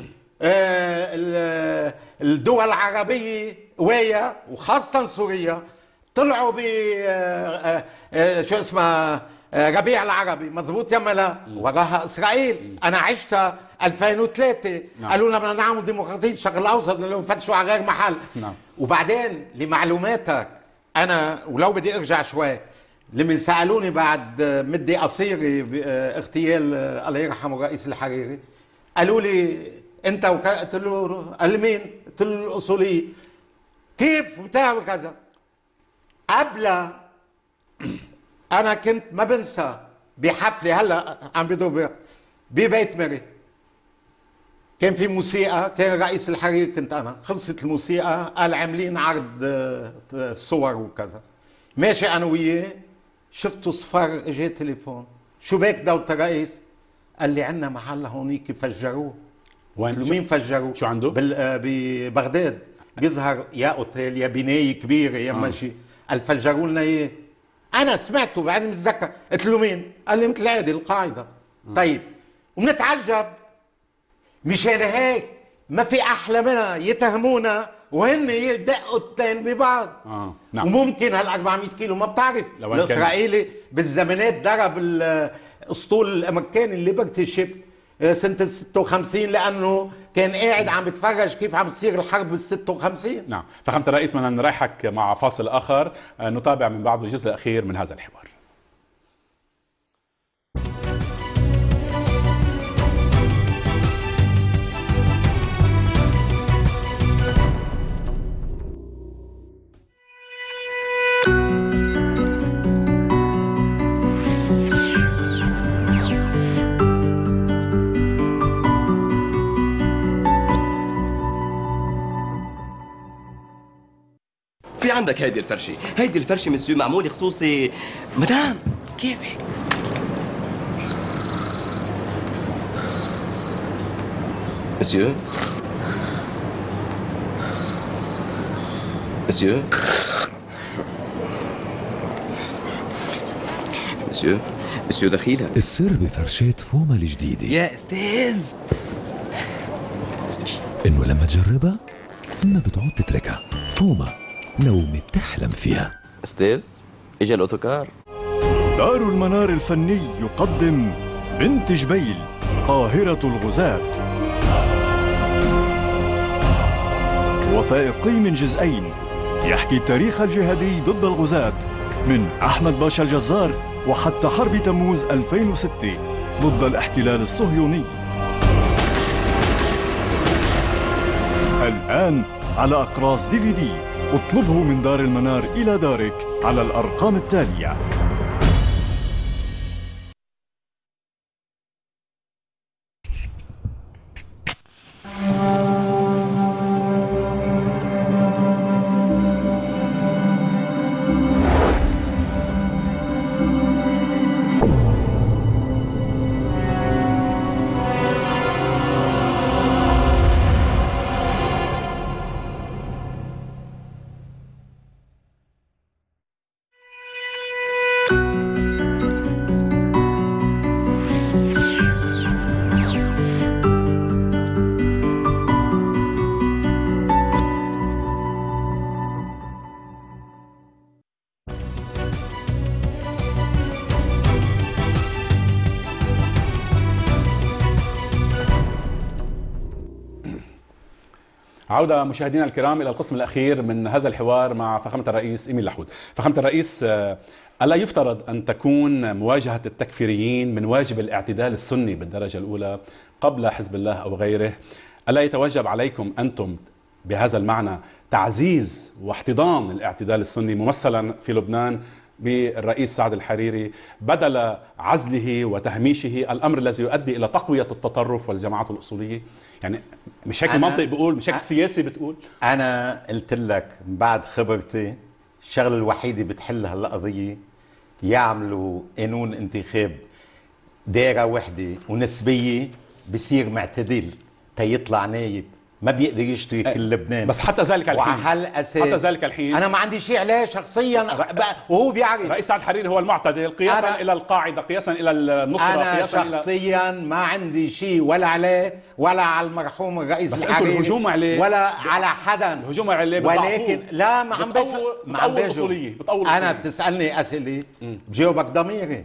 آه الدول العربيه قويه وخاصه سوريا طلعوا ب آه آه شو اسمها ربيع العربي. مزبوط يا ملا؟ وراها اسرائيل. انا عشتها ألفين وثلاثة. نعم. قالوا لنا بدنا نعمل ديمقراطيه الشرق الاوسط لانه فتشوا على غير محل. نعم. وبعدين لمعلوماتك انا ولو بدي ارجع شوي، لما سالوني بعد مده قصيره باغتيال الله يرحمه الرئيس الحريري قالوا لي انت وك... قلت له قال لي مين؟ قلت له الاصوليه. كيف بتعمل كذا؟ قبل انا كنت ما بنسى بحفله هلا عم بدور ببيت مري كان في موسيقى، كان رئيس الحرير كنت انا. خلصت الموسيقى قال عاملين عرض صور وكذا. ماشي انا وياه شفته صفر اجى تليفون. شو بك دولة الرئيس؟ قال لي عندنا محل هونيك فجروه. وين؟ مين فجروه؟ شو عنده؟ ببغداد. بيظهر يا اوتيل يا بنايه كبيره يا آه. ماشي. قال فجروا لنا اياه. انا سمعته بعدين متذكر. قلت له مين؟ قال لي مثل العادي القاعده. آه. طيب وبنتعجب مشان هيك ما في احلى منها يتهمونا وهن يدقوا التين ببعض. اه نعم. وممكن هال أربعمية كيلو ما بتعرف الاسرائيلي بالزمانات ضرب الاسطول الامريكاني الليبرتي شيب سنه ستة وخمسين لانه كان قاعد عم بتفرج كيف عم تصير الحرب بال ستة وخمسين. نعم. فخامة الرئيس بدنا نريحك مع فاصل اخر نتابع من بعده الجزء الاخير من هذا الحوار. في عندك هيدي الفرشة، هيدي الفرشة مسيو معمولة خصوصي. مدام كيفك؟ مسيو مسيو مسيو مسيو دخيلة. السر بفرشاة فوما الجديدة يا استاذ انه لما تجربها ما بتعود تتركها. فوما نوم بتحلم فيها. استاذ اجا الاوتوكار. دار المنار الفني يقدم بنت جبيل قاهرة الغزاة، وثائقي من جزئين يحكي التاريخ الجهادي ضد الغزاة من أحمد باشا الجزار وحتى حرب تموز ألفين وستة ضد الاحتلال الصهيوني. الآن على أقراص دي في دي. اطلبه من دار المنار إلى دارك على الأرقام التالية. عودة مشاهدينا الكرام إلى القسم الأخير من هذا الحوار مع فخامة الرئيس إيميل لحود. فخامة الرئيس، ألا يفترض أن تكون مواجهة التكفيريين من واجب الاعتدال السني بالدرجة الأولى قبل حزب الله أو غيره؟ ألا يتوجب عليكم أنتم بهذا المعنى تعزيز واحتضان الاعتدال السني ممثلا في لبنان بالرئيس سعد الحريري بدل عزله وتهميشه، الامر الذي يؤدي الى تقويه التطرف والجماعات الاصوليه؟ يعني مش هيك المنطق بيقول، مش هيك السياسي بتقول؟ انا قلت لك بعد خبرتي الشغله الوحيده بتحل هالقضيه يعملوا قانون انتخاب دائره وحده ونسبيه بصير معتدل تيطلع نايب ما بيقدر يشتري كل لبنان. بس حتى ذلك الحين وعهالاساس حتى ذلك الحين انا ما عندي شيء عليه شخصيا وهو بيعرف. رئيس سعد الحريري هو المعتدل قياسا الى القاعده، قياسا الى النصره، انا قياسا شخصيا إلى... ما عندي شيء ولا عليه ولا على المرحوم الرئيس بس الحريري الهجوم عليه ولا ب... على حدا. الهجوم عليه ولكن لا ما عم بجو... ما عم بجو. انا بتسالني اسئله بجاوبك ضميري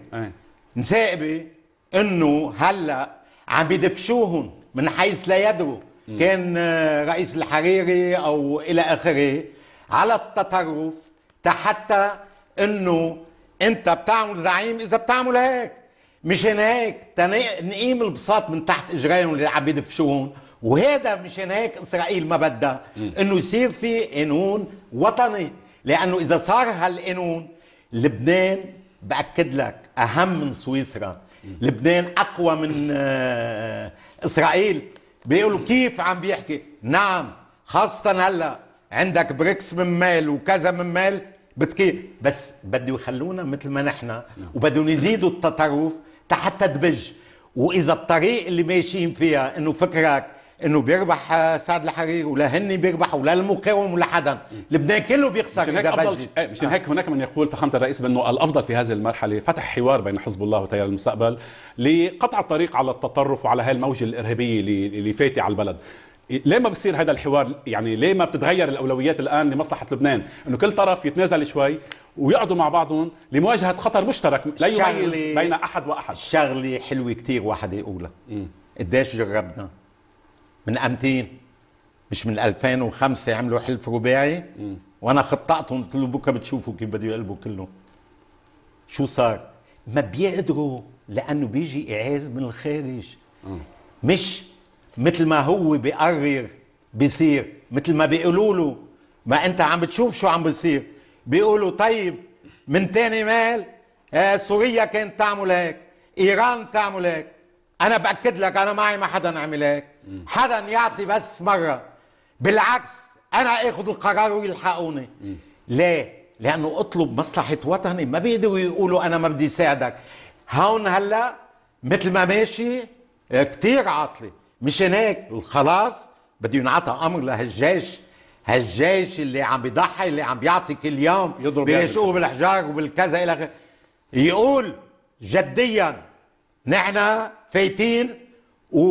مسائبه انه هلا عم بيدفشوهم من حيث لا يدروا كان رئيس الحريري او الى اخره على التطرف حتى انه انت بتعمل زعيم اذا بتعمل هيك، مشان هيك نقيم البساط من تحت اجريهم اللي عم يدفشوهم. وهذا مشان هيك اسرائيل ما بدها انه يصير في قانون وطني، لانه اذا صار هالقانون لبنان باكد لك اهم من سويسرا، لبنان اقوى من اسرائيل. بيقولوا كيف عم بيحكي؟ نعم خاصة هلا عندك بريكس من مال وكذا من مال بتكي، بس بده يخلونا مثل ما نحن وبدهم يزيدوا التطرف حتى تبج. واذا الطريق اللي ماشيين فيها انه فكرك انه بيربح سعد الحريري ولا هني بيربحوا ولا المقاوم ولا حدا، لبنان كله بيخسر اذا بجت. مشان هيك هناك من يقول فخامة الرئيس بانه الافضل في هذه المرحله فتح حوار بين حزب الله وتيار المستقبل لقطع الطريق على التطرف وعلى هاي الموجه الارهابيه اللي اللي فاتي على البلد. ليه ما بصير هذا الحوار؟ يعني ليه ما بتتغير الاولويات الان لمصلحه لبنان؟ انه كل طرف يتنازل شوي ويقعدوا مع بعضهم لمواجهه خطر مشترك لا يميز بين احد واحد. شغله حلوه كثير واحد يقولها، قديش جربنا من أمتين مش من ألفين وخمسة عملوا حلف رباعي م. وانا خطأتهم قلت له بكره بتشوفوا كيف بده يقلبوا كله. شو صار؟ ما بيقدروا لانه بيجي اعاز من الخارج م. مش مثل ما هو بيقرر بيصير، مثل ما بيقولوا له ما انت عم بتشوف شو عم بيصير. بيقولوا طيب من تاني مال آه سوريا كانت تعمل هيك، ايران تعمل هيك. انا باكد لك انا معي ما حدا عمل هيك، حدا يعطي بس مره، بالعكس انا اخذ القرار ويلحقوني. ليه؟ لانه اطلب مصلحه وطني، ما بيقدروا يقولوا انا ما بدي ساعدك. هون هلا مثل ما ماشي كثير عاطله، مشان هيك خلاص بده ينعطى امر لهالجيش، هالجيش اللي عم بيضحي اللي عم بيعطي كل يوم بيشوه بالحجار وبالكذا الى اخره، يقول جديا نحن فايتين و...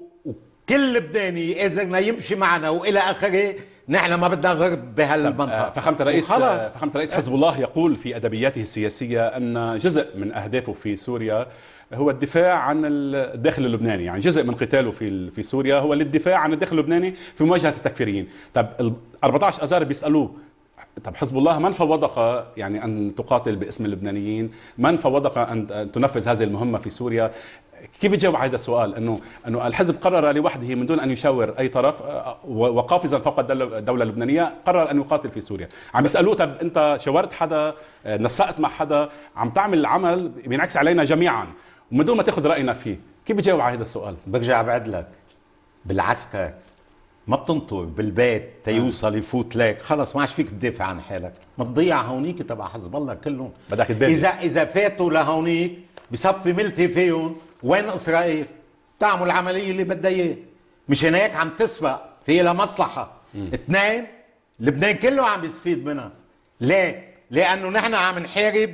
وكل لبناني يأذرنا يمشي معنا والى اخره، نحن ما بدنا غرب بهالمنطقه. فخامة الرئيس فخامة الرئيس حزب الله يقول في ادبياته السياسيه ان جزء من اهدافه في سوريا هو الدفاع عن الداخل اللبناني، يعني جزء من قتاله في في سوريا هو للدفاع عن الداخل اللبناني في مواجهه التكفيريين. طب ال أربعة عشر اذار بيسالوه طب حزب الله من فوضك يعني ان تقاتل باسم اللبنانيين؟ من فوضك ان تنفذ هذه المهمه في سوريا؟ كيف تجاوب على هذا السؤال؟ انه انه الحزب قرر لوحده من دون ان يشاور اي طرف وقافزا فوق الدوله اللبنانيه قرر ان يقاتل في سوريا. عم يسالوه طب انت شاورت حدا؟ نسقت مع حدا؟ عم تعمل عمل بينعكس علينا جميعا ومن دون ما تاخذ راينا فيه. كيف بتجاوب على هذا السؤال؟ برجع بعد لك بالعسكر ما بتنطر بالبيت تيوصل يفوت لك، خلص ما عادش فيك تدافع عن حالك، ما تضيع هونيك تبع حزب الله كلهم. بدك تبادل. اذا اذا فاتوا لهونيك بصفي ملتي فيهم، وين اسرائيل؟ تعمل العمليه اللي بدها اياه، مشان هيك عم تسبق في لها مصلحه. اثنين، لبنان كله عم بيستفيد منها. ليه؟ لانه نحن عم نحارب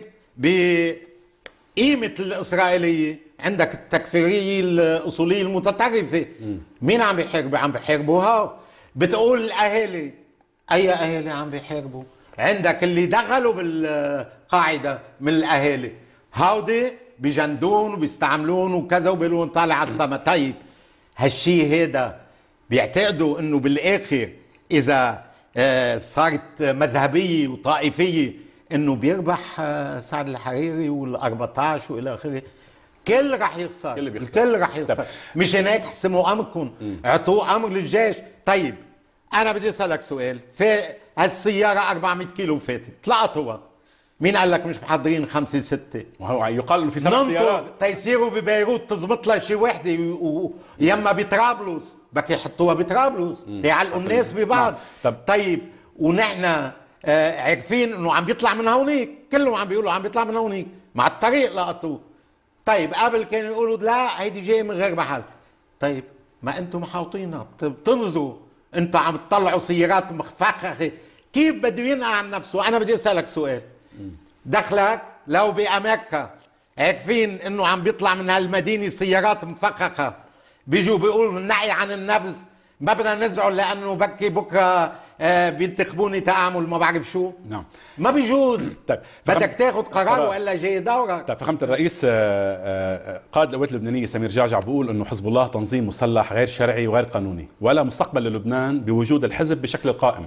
بقيمه الاسرائيليه، عندك التكفيريه الاصوليه المتطرفه. مين عم بيحارب؟ عم بيحاربوها. بتقول الاهالي، اي اهالي عم بيحاربوا؟ عندك اللي دخلوا بالقاعده من الاهالي، هودي بجندون وبيستعملون وكذا وبيقولون طالع على السما. طيب هالشيء هيدا بيعتقدوا انه بالاخر اذا صارت مذهبيه وطائفيه انه بيربح سعد الحريري وال14 والى اخره؟ الكل رح يخسر، الكل رح يخسر. مشان هيك حسموا امركم، اعطوا امر للجيش. طيب انا بدي اسالك سؤال، في هالسياره أربعمية كيلو فاتت طلعتوها، مين قال لك مش محضرين خمسه سته؟ وهو يقال انه في سبع سيارات ننطر تيسيروا ببيروت تزبط لها شي وحده ويما بطرابلس بكي يحطوها بطرابلس يعلقوا الناس ببعض. نعم. طب. طيب ونحن آه عارفين انه عم بيطلع من هونيك، كلهم عم بيقولوا عم بيطلع من هونيك، مع الطريق لقطوه. طيب قبل كانوا يقولوا لا هيدي جايه من غير محل. طيب ما انتم محاوطينها بتنظروا، انتم عم تطلعوا سيارات مفخخه، كيف بده ينقع عن نفسه؟ انا بدي اسالك سؤال، دخلك لو بامريكا عارفين انه عم بيطلع من هالمدينه سيارات مفخخه، بيجوا بيقولوا نعي عن النفس، ما بدنا نزعل لانه بكي بكره آه بينتخبوني تعامل ما بعرف شو. نعم ما بيجوز. طيب بدك تاخذ قرار والا جاي دورك. طيب فخامة الرئيس، قائد القوات اللبنانية سمير جعجع بيقول انه حزب الله تنظيم مسلح غير شرعي وغير قانوني ولا مستقبل للبنان بوجود الحزب بشكل قائم.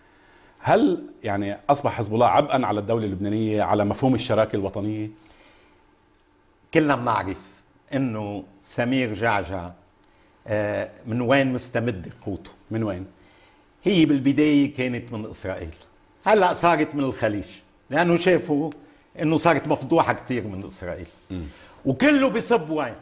هل يعني اصبح حزب الله عبئا على الدولة اللبنانية على مفهوم الشراكة الوطنية؟ كلنا بنعرف انه سمير جعجع من وين مستمد قوته؟ من وين؟ هي بالبداية كانت من اسرائيل، هلا صارت من الخليج، لانه شافوا انه صارت مفضوحة كثير من اسرائيل. م. وكله بصب وين؟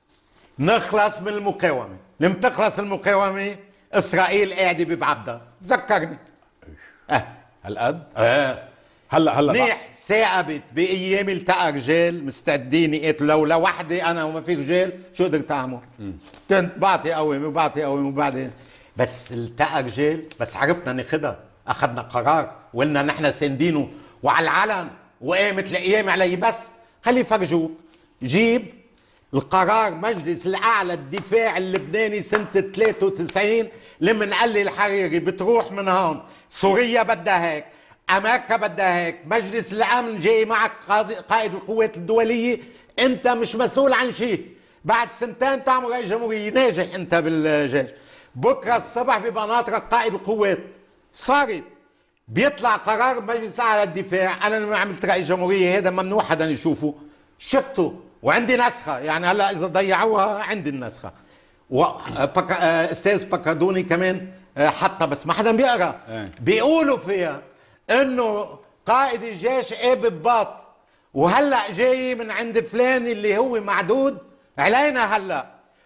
نخلص من المقاومة، لما تخلص المقاومة اسرائيل قاعدة ببعبدها، تذكرني. اه هالقد؟ اه هلا هلا منيح ثاقبت بايام التقى رجال مستعدين يقتلوا، لو لوحدي انا وما في رجال شو قدرت اعمل؟ كنت بعطي قومي وبعطي قومي وبعدين بس التقى رجال، بس عرفنا ناخذها، اخذنا قرار وقلنا نحن ساندينه وعلى العلن وقامت الايام علي. بس خلي يفرجوك، جيب القرار مجلس الاعلى الدفاع اللبناني سنه ثلاثة وتسعين لما قال لي الحريري بتروح من هون، سوريا بدها هيك، امريكا بدها هيك، مجلس الامن جاي معك قائد القوات الدوليه، انت مش مسؤول عن شيء، بعد سنتين تعمل رئيس جمهوريه ناجح انت بالجيش. بكره الصبح بمناطق قائد القوات صارت بيطلع قرار مجلس اعلى الدفاع، انا لما عملت رئيس جمهوريه هذا ممنوع حدا يشوفه، شفته وعندي نسخه، يعني هلا اذا ضيعوها عندي النسخه. واستاذ بكادوني كمان حتى بس ما حدا بيقرا. بيقولوا فيها انه قائد الجيش ابي باط وهلا جاي من عند فلان اللي هو معدود علينا هلا،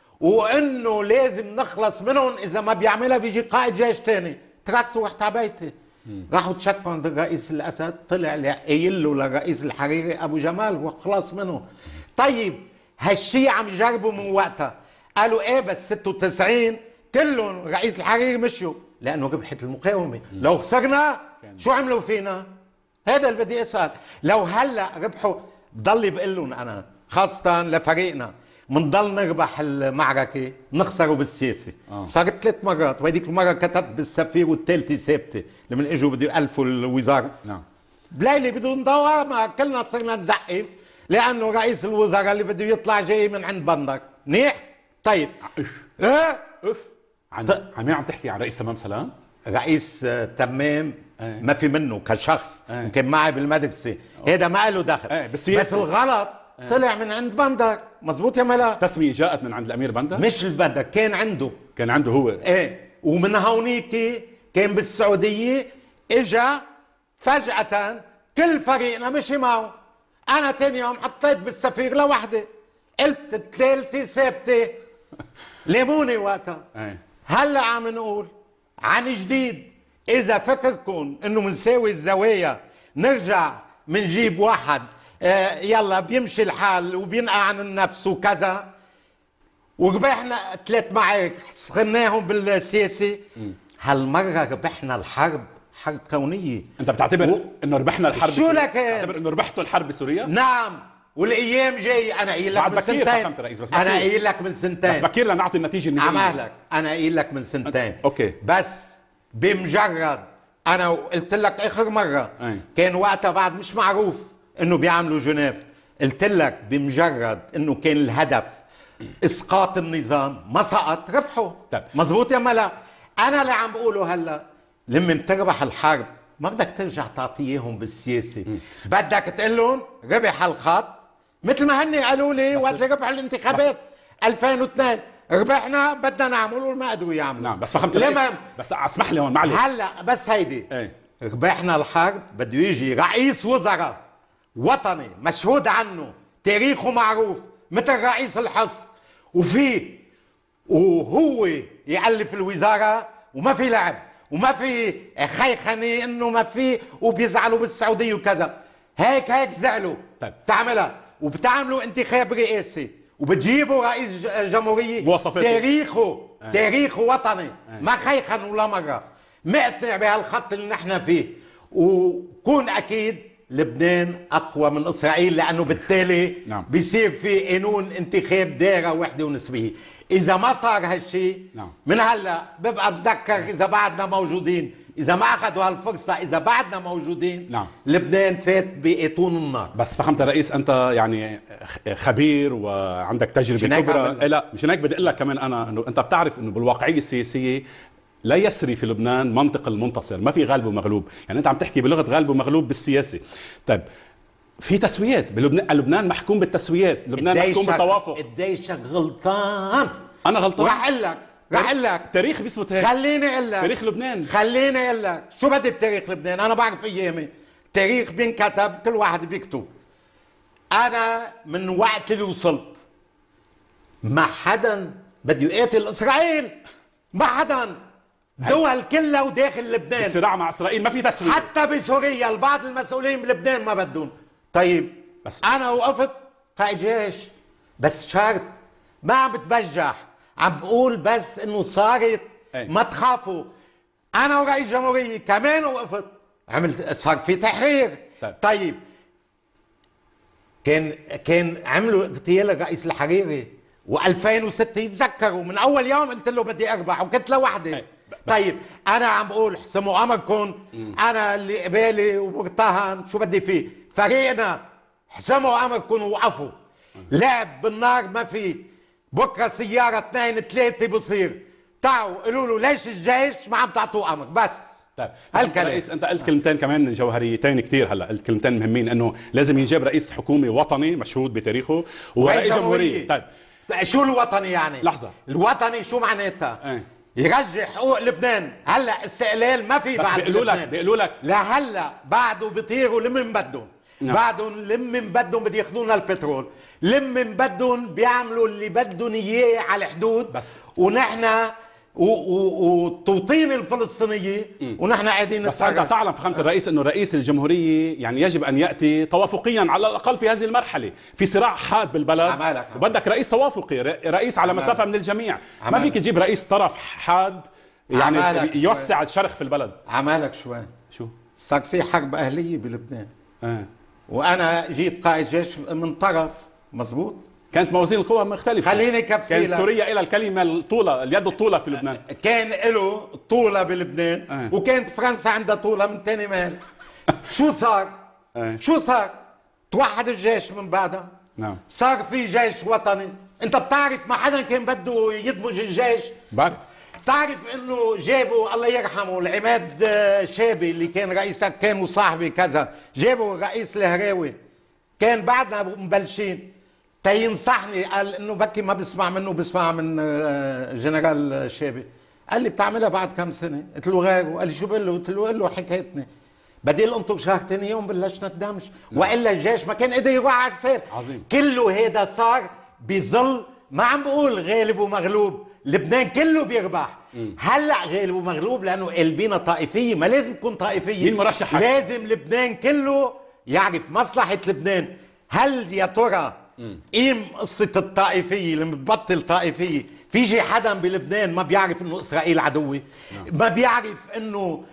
وانه لازم نخلص منهم، اذا ما بيعملها بيجي قائد جيش تاني. تركته ورحت على بيتي، راحوا تشكوا عند الرئيس الاسد، طلع قايل له للرئيس الحريري ابو جمال وخلص منه. طيب هالشي عم يجربوا من وقتها، قالوا ايه بس ستة وتسعين كلهم رئيس الحريري مشوا لانه ربحت المقاومه. لو خسرنا شو عملوا فينا؟ هذا اللي بدي اسال. لو هلا ربحوا بضل بقول لهم انا خاصه لفريقنا منضل نربح المعركه نخسروا بالسياسه. آه. صارت ثلاث مرات، وهيديك المره كتبت بالسفير والثالثه ثابته لما اجوا بده يالفوا الوزاره. نعم. بليله بدون ضوء ما كلنا صرنا نزقف لانه رئيس الوزراء اللي بده يطلع جاي من عند بندر. منيح؟ طيب اف ايه اف عن عم عم تحكي عن رئيس تمام سلام؟ رئيس تمام ايه. ما في منه كشخص، ايه. كان معي بالمدرسه، هذا ما له دخل. ايه. بس الغلط ايه. طلع من عند بندر، مزبوط يا ملا؟ التسميه جاءت من عند الامير بندر؟ مش البندر، كان عنده كان عنده هو. ايه. ومن هونيك كان بالسعوديه، اجا فجأة كل فريقنا مشي معه. انا تاني يوم حطيت بالسفير لوحدي، قلت الثالثه ثابته ليموني وقتها. ايه. هلا عم نقول عن جديد، اذا فكركم انه منساوي الزوايا نرجع منجيب واحد آه يلا بيمشي الحال وبينقى عن النفس وكذا، وربحنا ثلاث معارك سخناهم بالسياسه، هالمره ربحنا الحرب، حرب كونيه. انت بتعتبر و... انه ربحنا الحرب؟ شو لك؟ بتعتبر انه ربحتوا الحرب بسوريا؟ نعم، والايام جاي. انا قايل لك من سنتين، بس انا قايل لك من سنتين، بس بكير لنعطي النتيجه النهائيه. عمالك انا قايل لك من سنتين. اوكي. بس بمجرد انا قلت لك اخر مره أي. كان وقتها بعد مش معروف انه بيعملوا جنيف، قلت لك بمجرد انه كان الهدف اسقاط النظام ما سقط ربحوا. طيب. مزبوط يا ملا؟ انا اللي عم بقوله هلا لما تربح الحرب ما بدك ترجع تعطيهم بالسياسه، م. بدك تقول لهم ربح الخط مثل ما هن قالوا لي وقت اللي ربحوا الانتخابات ألفين واثنين، ربحنا بدنا نعمله ما قدروا يعملوا. نعم بس فهمت لما بس اسمح لي هون معلش هلا بس هيدي ايه ربحنا الحرب بده يجي رئيس وزراء وطني مشهود عنه تاريخه معروف مثل رئيس الحص وفي وهو يألف الوزارة وما في لعب وما في خيخني انه ما في وبيزعلوا بالسعودية وكذا. هيك هيك زعلوا. طيب بتعملها وبتعملوا انتخاب رئاسي وبتجيبوا رئيس جمهورية مواصفاته تاريخه أي. تاريخه وطني أي. ما خيخن ولا مرة مقتنع بهالخط اللي نحن فيه. وكون اكيد لبنان اقوى من اسرائيل لانه بالتالي نعم. بيصير في قانون انتخاب دائره وحده ونسبيه. اذا ما صار هالشيء نعم. من هلا ببقى بذكر اذا بعدنا موجودين، اذا ما اخذوا هالفرصه، اذا بعدنا موجودين نعم. لبنان فات بقيتون النار. بس فهمت الرئيس انت يعني خبير وعندك تجربه كبرى. إيه لا مشان هيك بدي اقول لك كمان انا انه انت بتعرف انه بالواقعيه السياسيه لا يسري في لبنان منطق المنتصر، ما في غالب ومغلوب، يعني انت عم تحكي بلغه غالب ومغلوب بالسياسه. طيب في تسويات بلبنان، لبنان محكوم بالتسويات، لبنان محكوم بالتوافق. قديشك غلطان. انا غلطان؟ رح اقول لك رح اقول لك تاريخ بيثبت هيك. خليني اقول لك تاريخ لبنان خليني اقول لك شو بدي بتاريخ لبنان. انا بعرف ايامي تاريخ بينكتب كل واحد بيكتب. انا من وقت اللي وصلت ما حدا بده يقاتل اسرائيل، ما حدا. دول كلها وداخل لبنان الصراع مع اسرائيل ما في تسويه. حتى بسوريا البعض المسؤولين بلبنان ما بدهم. طيب بس انا وقفت قائد جيش بس شرط ما عم بتبجح، عم بقول بس انه صارت أي. ما تخافوا. انا ورئيس جمهورية كمان وقفت عملت صار في تحرير. طيب, طيب. كان كان عملوا اغتيال الرئيس الحريري وألفين وستة يتذكروا من اول يوم قلت له بدي اربح وكنت لوحدي. أي. طيب انا عم بقول احسموا امركم، انا اللي قبالي ومرتهن شو بدي فيه، فريقنا احسموا امركم ووقفوا. لعب بالنار ما في. بكره سياره اثنين ثلاثه بصير تعوا قولوا له ليش الجيش ما عم تعطوه امر بس. طيب هالكلام. رئيس انت قلت كلمتين كمان جوهريتين كثير هلا، قلت كلمتين مهمين انه لازم ينجاب رئيس حكومه وطني مشهود بتاريخه ورئيس جمهوريه. طيب شو الوطني يعني؟ لحظه الوطني شو معناتها؟ ايه؟ يرجع حقوق لبنان. هلا استقلال ما في بعد بيقولوا لك بيقولوا لك لهلا بعده بيطيروا لم من بدهم. نعم. بعدهم لم من بدهم بده ياخذونا البترول، لم من بدهم بيعملوا اللي بدهم اياه على الحدود بس ونحن وتوطين الفلسطينيه ونحن قاعدين بس انت تعلم فخامه الرئيس انه رئيس الجمهوريه يعني يجب ان ياتي توافقيا على الاقل في هذه المرحله، في صراع حاد بالبلد عمالك. وبدك رئيس توافقي، رئيس على عمالك. مسافه من الجميع. عمالك. ما فيك تجيب رئيس طرف حاد يعني عمالك. يوسع الشرخ في البلد. عمالك شوي شو صار في حرب اهليه بلبنان اه. وانا جيت قائد جيش من طرف مزبوط. كانت موازين القوى مختلفه. خليني كفي كانت لك. سوريا لها الكلمه الطولة، اليد الطولة في لبنان. كان له طولة بلبنان اه. وكانت فرنسا عندها طولة من تاني مال. شو صار؟ اه. شو صار؟ توحد الجيش من بعدها. نعم. صار في جيش وطني. انت بتعرف ما حدا كان بده يدمج الجيش. بعرف. بتعرف انه جابوا الله يرحمه العماد شابي اللي كان رئيس كان وصاحبي كذا، جابوا رئيس الهراوي كان بعدنا مبلشين تينصحني قال انه بكي ما بسمع منه بسمع من جنرال شابي. قال لي بتعملها بعد كم سنه؟ قلت له غيره. قال لي شو بقول له؟ قلت له قل له حكايتنا بدي انطق شهر ثاني يوم بلشنا الدمج. والا الجيش ما كان قدر يروح على عكسير. عظيم. كله هيدا صار بظل ما عم بقول غالب ومغلوب، لبنان كله بيربح. مم. هلا غالب ومغلوب لانه قلبينا طائفيه، ما لازم تكون طائفيه. مين مرشح؟ لازم لبنان كله يعرف مصلحه لبنان. هل يا ترى قيم قصة الطائفية اللي بتبطل طائفية؟ في شي حدا بلبنان ما بيعرف انه اسرائيل عدوة؟ ما بيعرف انه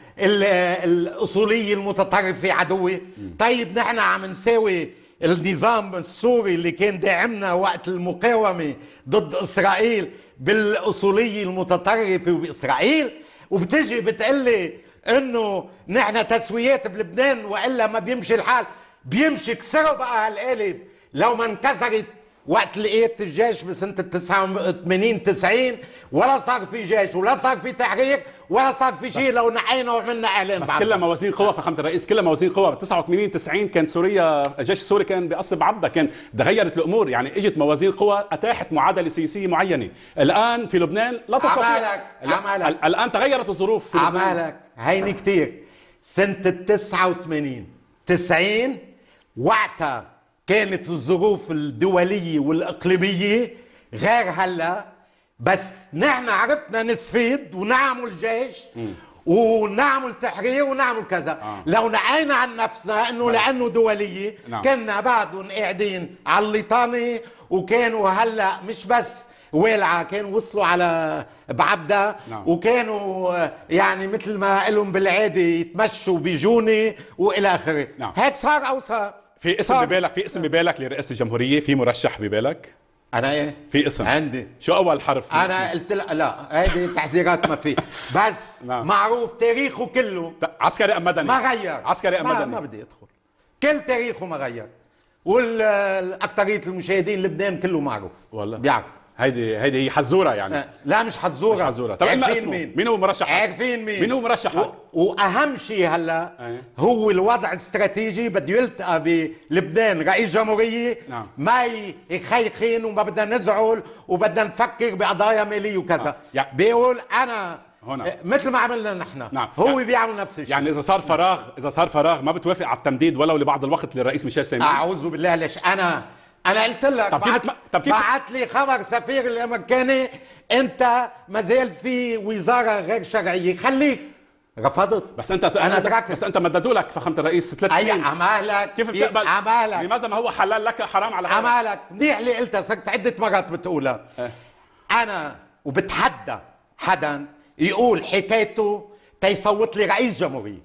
الاصولية المتطرفة عدوة؟ طيب نحن عم نساوي النظام السوري اللي كان داعمنا وقت المقاومة ضد اسرائيل بالاصولية المتطرفة وباسرائيل، وبتجي بتقلي انه نحن تسويات بلبنان والا ما بيمشي الحال. بيمشي. كسروا بقى هالقالب. لو ما انكسرت وقت لقيت الجيش بسنة تسعة وثمانين تسعين ولا صار في جيش ولا صار في تحرير ولا صار في شيء لو نحينا وعملنا اعلان بس بعد. كلها موازين قوى فخامه الرئيس، كلها موازين قوى. ب تسعة وثمانين تسعين كان سوريا الجيش السوري كان بيقصب عبده، كان تغيرت الامور، يعني اجت موازين قوى اتاحت معادله سياسيه معينه. الان في لبنان لا تستطيع. عمالك عمالك الان تغيرت الظروف في لبنان. عمالك هيني كتير. سنة تسعة وثمانين تسعين وقتها كانت الظروف الدولية والإقليمية غير هلا، بس نحن عرفنا نستفيد ونعمل جيش م. ونعمل تحرير ونعمل كذا. آه. لو نعينا عن نفسنا انه لانه دولية نعم. كنا بعدهم قاعدين على الليطانة، وكانوا هلا مش بس والعة، كانوا وصلوا على بعبدة. نعم. وكانوا يعني مثل ما لهم بالعادة يتمشوا بيجوني والى اخره. نعم. هيك صار او صار. في اسم صار. ببالك، في اسم ببالك لرئاسه الجمهوريه، في مرشح ببالك؟ انا ايه؟ في اسم عندي. شو اول حرف؟ انا قلت لها لا، هيدي تحذيرات ما في، بس نعم. معروف تاريخه كله عسكري ام مدني؟ ما غير. عسكري ام ما, مدني؟ ما بدي ادخل، كل تاريخه ما غير، والاكثريه المشاهدين لبنان كله معروف والله بيعرف. هيدي هيدي هي حزوره يعني. أه لا مش حزوره. مش حزوره. طب قلنا عارفين اسمه مين؟ مين هو مرشحك؟ عارفين مين؟ مين هو مرشحك؟ و... واهم شيء هلا أيه. هو الوضع الاستراتيجي. بده يلتقى بلبنان رئيس جمهوريه. نعم. ما يخيخين وما بدنا نزعل وبدنا نفكر بقضايا ماليه وكذا. آه. يعني بيقول انا هنا. مثل ما عملنا نحن. نعم. هو يعني بيعمل نفس الشيء. يعني اذا صار فراغ، اذا صار فراغ ما بتوافق على التمديد ولو لبعض الوقت للرئيس ميشيل سيمان؟ اعوذ بالله. ليش انا انا قلت لك طب كيف بعت, بتم... طب كيف بعت لي خبر سفير الامريكاني انت ما زال في وزاره غير شرعيه، خليك. رفضت. بس انت انا تركت. بس انت مددوا لك فخامه الرئيس ثلاث اي سنين. عمالك كيف بتقبل؟ عمالك لماذا ما هو حلال لك حرام على غيرك؟ عمالك منيح اللي قلتها، صرت عده مرات بتقولها. اه. انا وبتحدى حدا يقول حكايته تيصوت لي رئيس جمهوريه،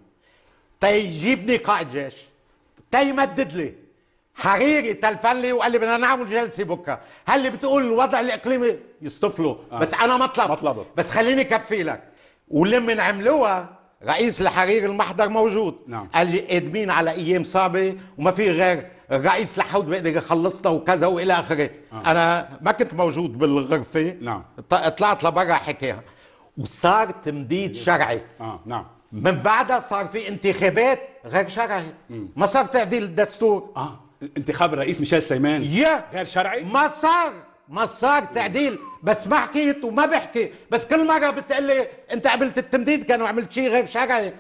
تيجيبني قائد جيش، تيمدد لي. حريري تلفن لي وقال لي بدنا نعمل جلسه بكره، هل اللي بتقول الوضع الاقليمي يصطفلوا. آه. بس انا مطلب مطلبه. بس خليني كفي لك. ولما نعملوها رئيس الحرير المحضر موجود. نعم. قال لي قادمين على ايام صعبه وما في غير الرئيس لحود بيقدر يخلصنا وكذا والى اخره. آه. انا ما كنت موجود بالغرفه. نعم. طلعت لبرا حكيها وصار تمديد شرعي. اه نعم. من بعدها صار في انتخابات غير شرعي. مم. ما صار تعديل الدستور. اه انتخاب الرئيس ميشيل سيمان يا غير شرعي؟ ما صار ما صار تعديل. بس ما حكيت وما بحكي، بس كل مره بتقول لي انت قبلت التمديد كانوا عملت شيء غير شرعي.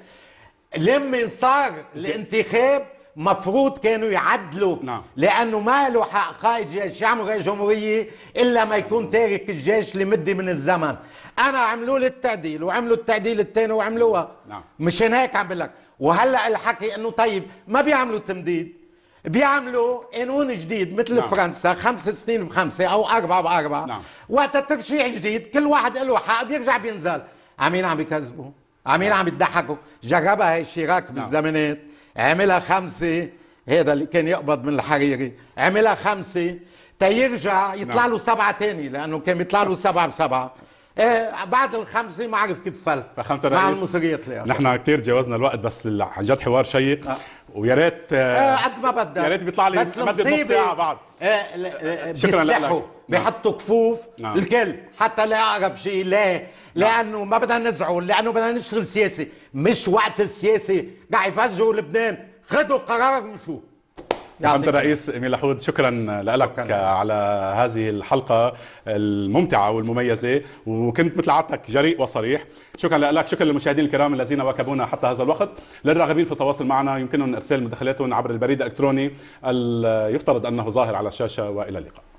لما صار الانتخاب مفروض كانوا يعدلوا. نعم. لانه ما له حق قائد جيش يعمل رئيس جمهوريه الا ما يكون تارك الجيش لمده من الزمن. انا عملوا لي التعديل وعملوا التعديل الثاني وعملوها. نعم. مشان هيك عم بقول لك. وهلا الحكي انه طيب ما بيعملوا تمديد، بيعملوا قانون جديد مثل نعم. فرنسا خمس سنين بخمسه او اربعه باربعه. نعم. وقت الترشيح جديد كل واحد له حق بيرجع بينزل. عمين عم بيكذبوا، عمين عم بيضحكوا. جربها هي شيراك نعم. بالزمانات، عملها خمسه، هذا اللي كان يقبض من الحريري، عملها خمسه تيرجع يطلع نعم. له سبعه ثاني لانه كان بيطلع له سبعه بسبعه. إيه بعد الخمسه ما عرف كيف فل فخامة مع الرئيس المصريات اللي نحن كثير تجاوزنا الوقت، بس عن جد حوار شيق. آه. ويا ريت آه قد ما بدك. يا ريت بيطلع لي بس مدة نص المصيبة- ساعة بعد. آه ل- آه شكراً لك. بيفتحوا، نعم. بيحطوا كفوف. نعم. الكل حتى لا اقرب شيء. ليه؟ لانه ما بدنا نزعل، لانه بدنا نشتغل سياسي، مش وقت السياسي قاعد يفجروا لبنان. خذوا قرار ومشوا. فخامة الرئيس إميل لحود شكرا لك شكراً. على هذه الحلقة الممتعة والمميزة، وكنت مثل عادتك جريء وصريح. شكرا لك، شكرا للمشاهدين الكرام الذين واكبونا حتى هذا الوقت. للراغبين في التواصل معنا يمكنهم ارسال مداخلاتهم عبر البريد الالكتروني يفترض انه ظاهر على الشاشة، والى اللقاء.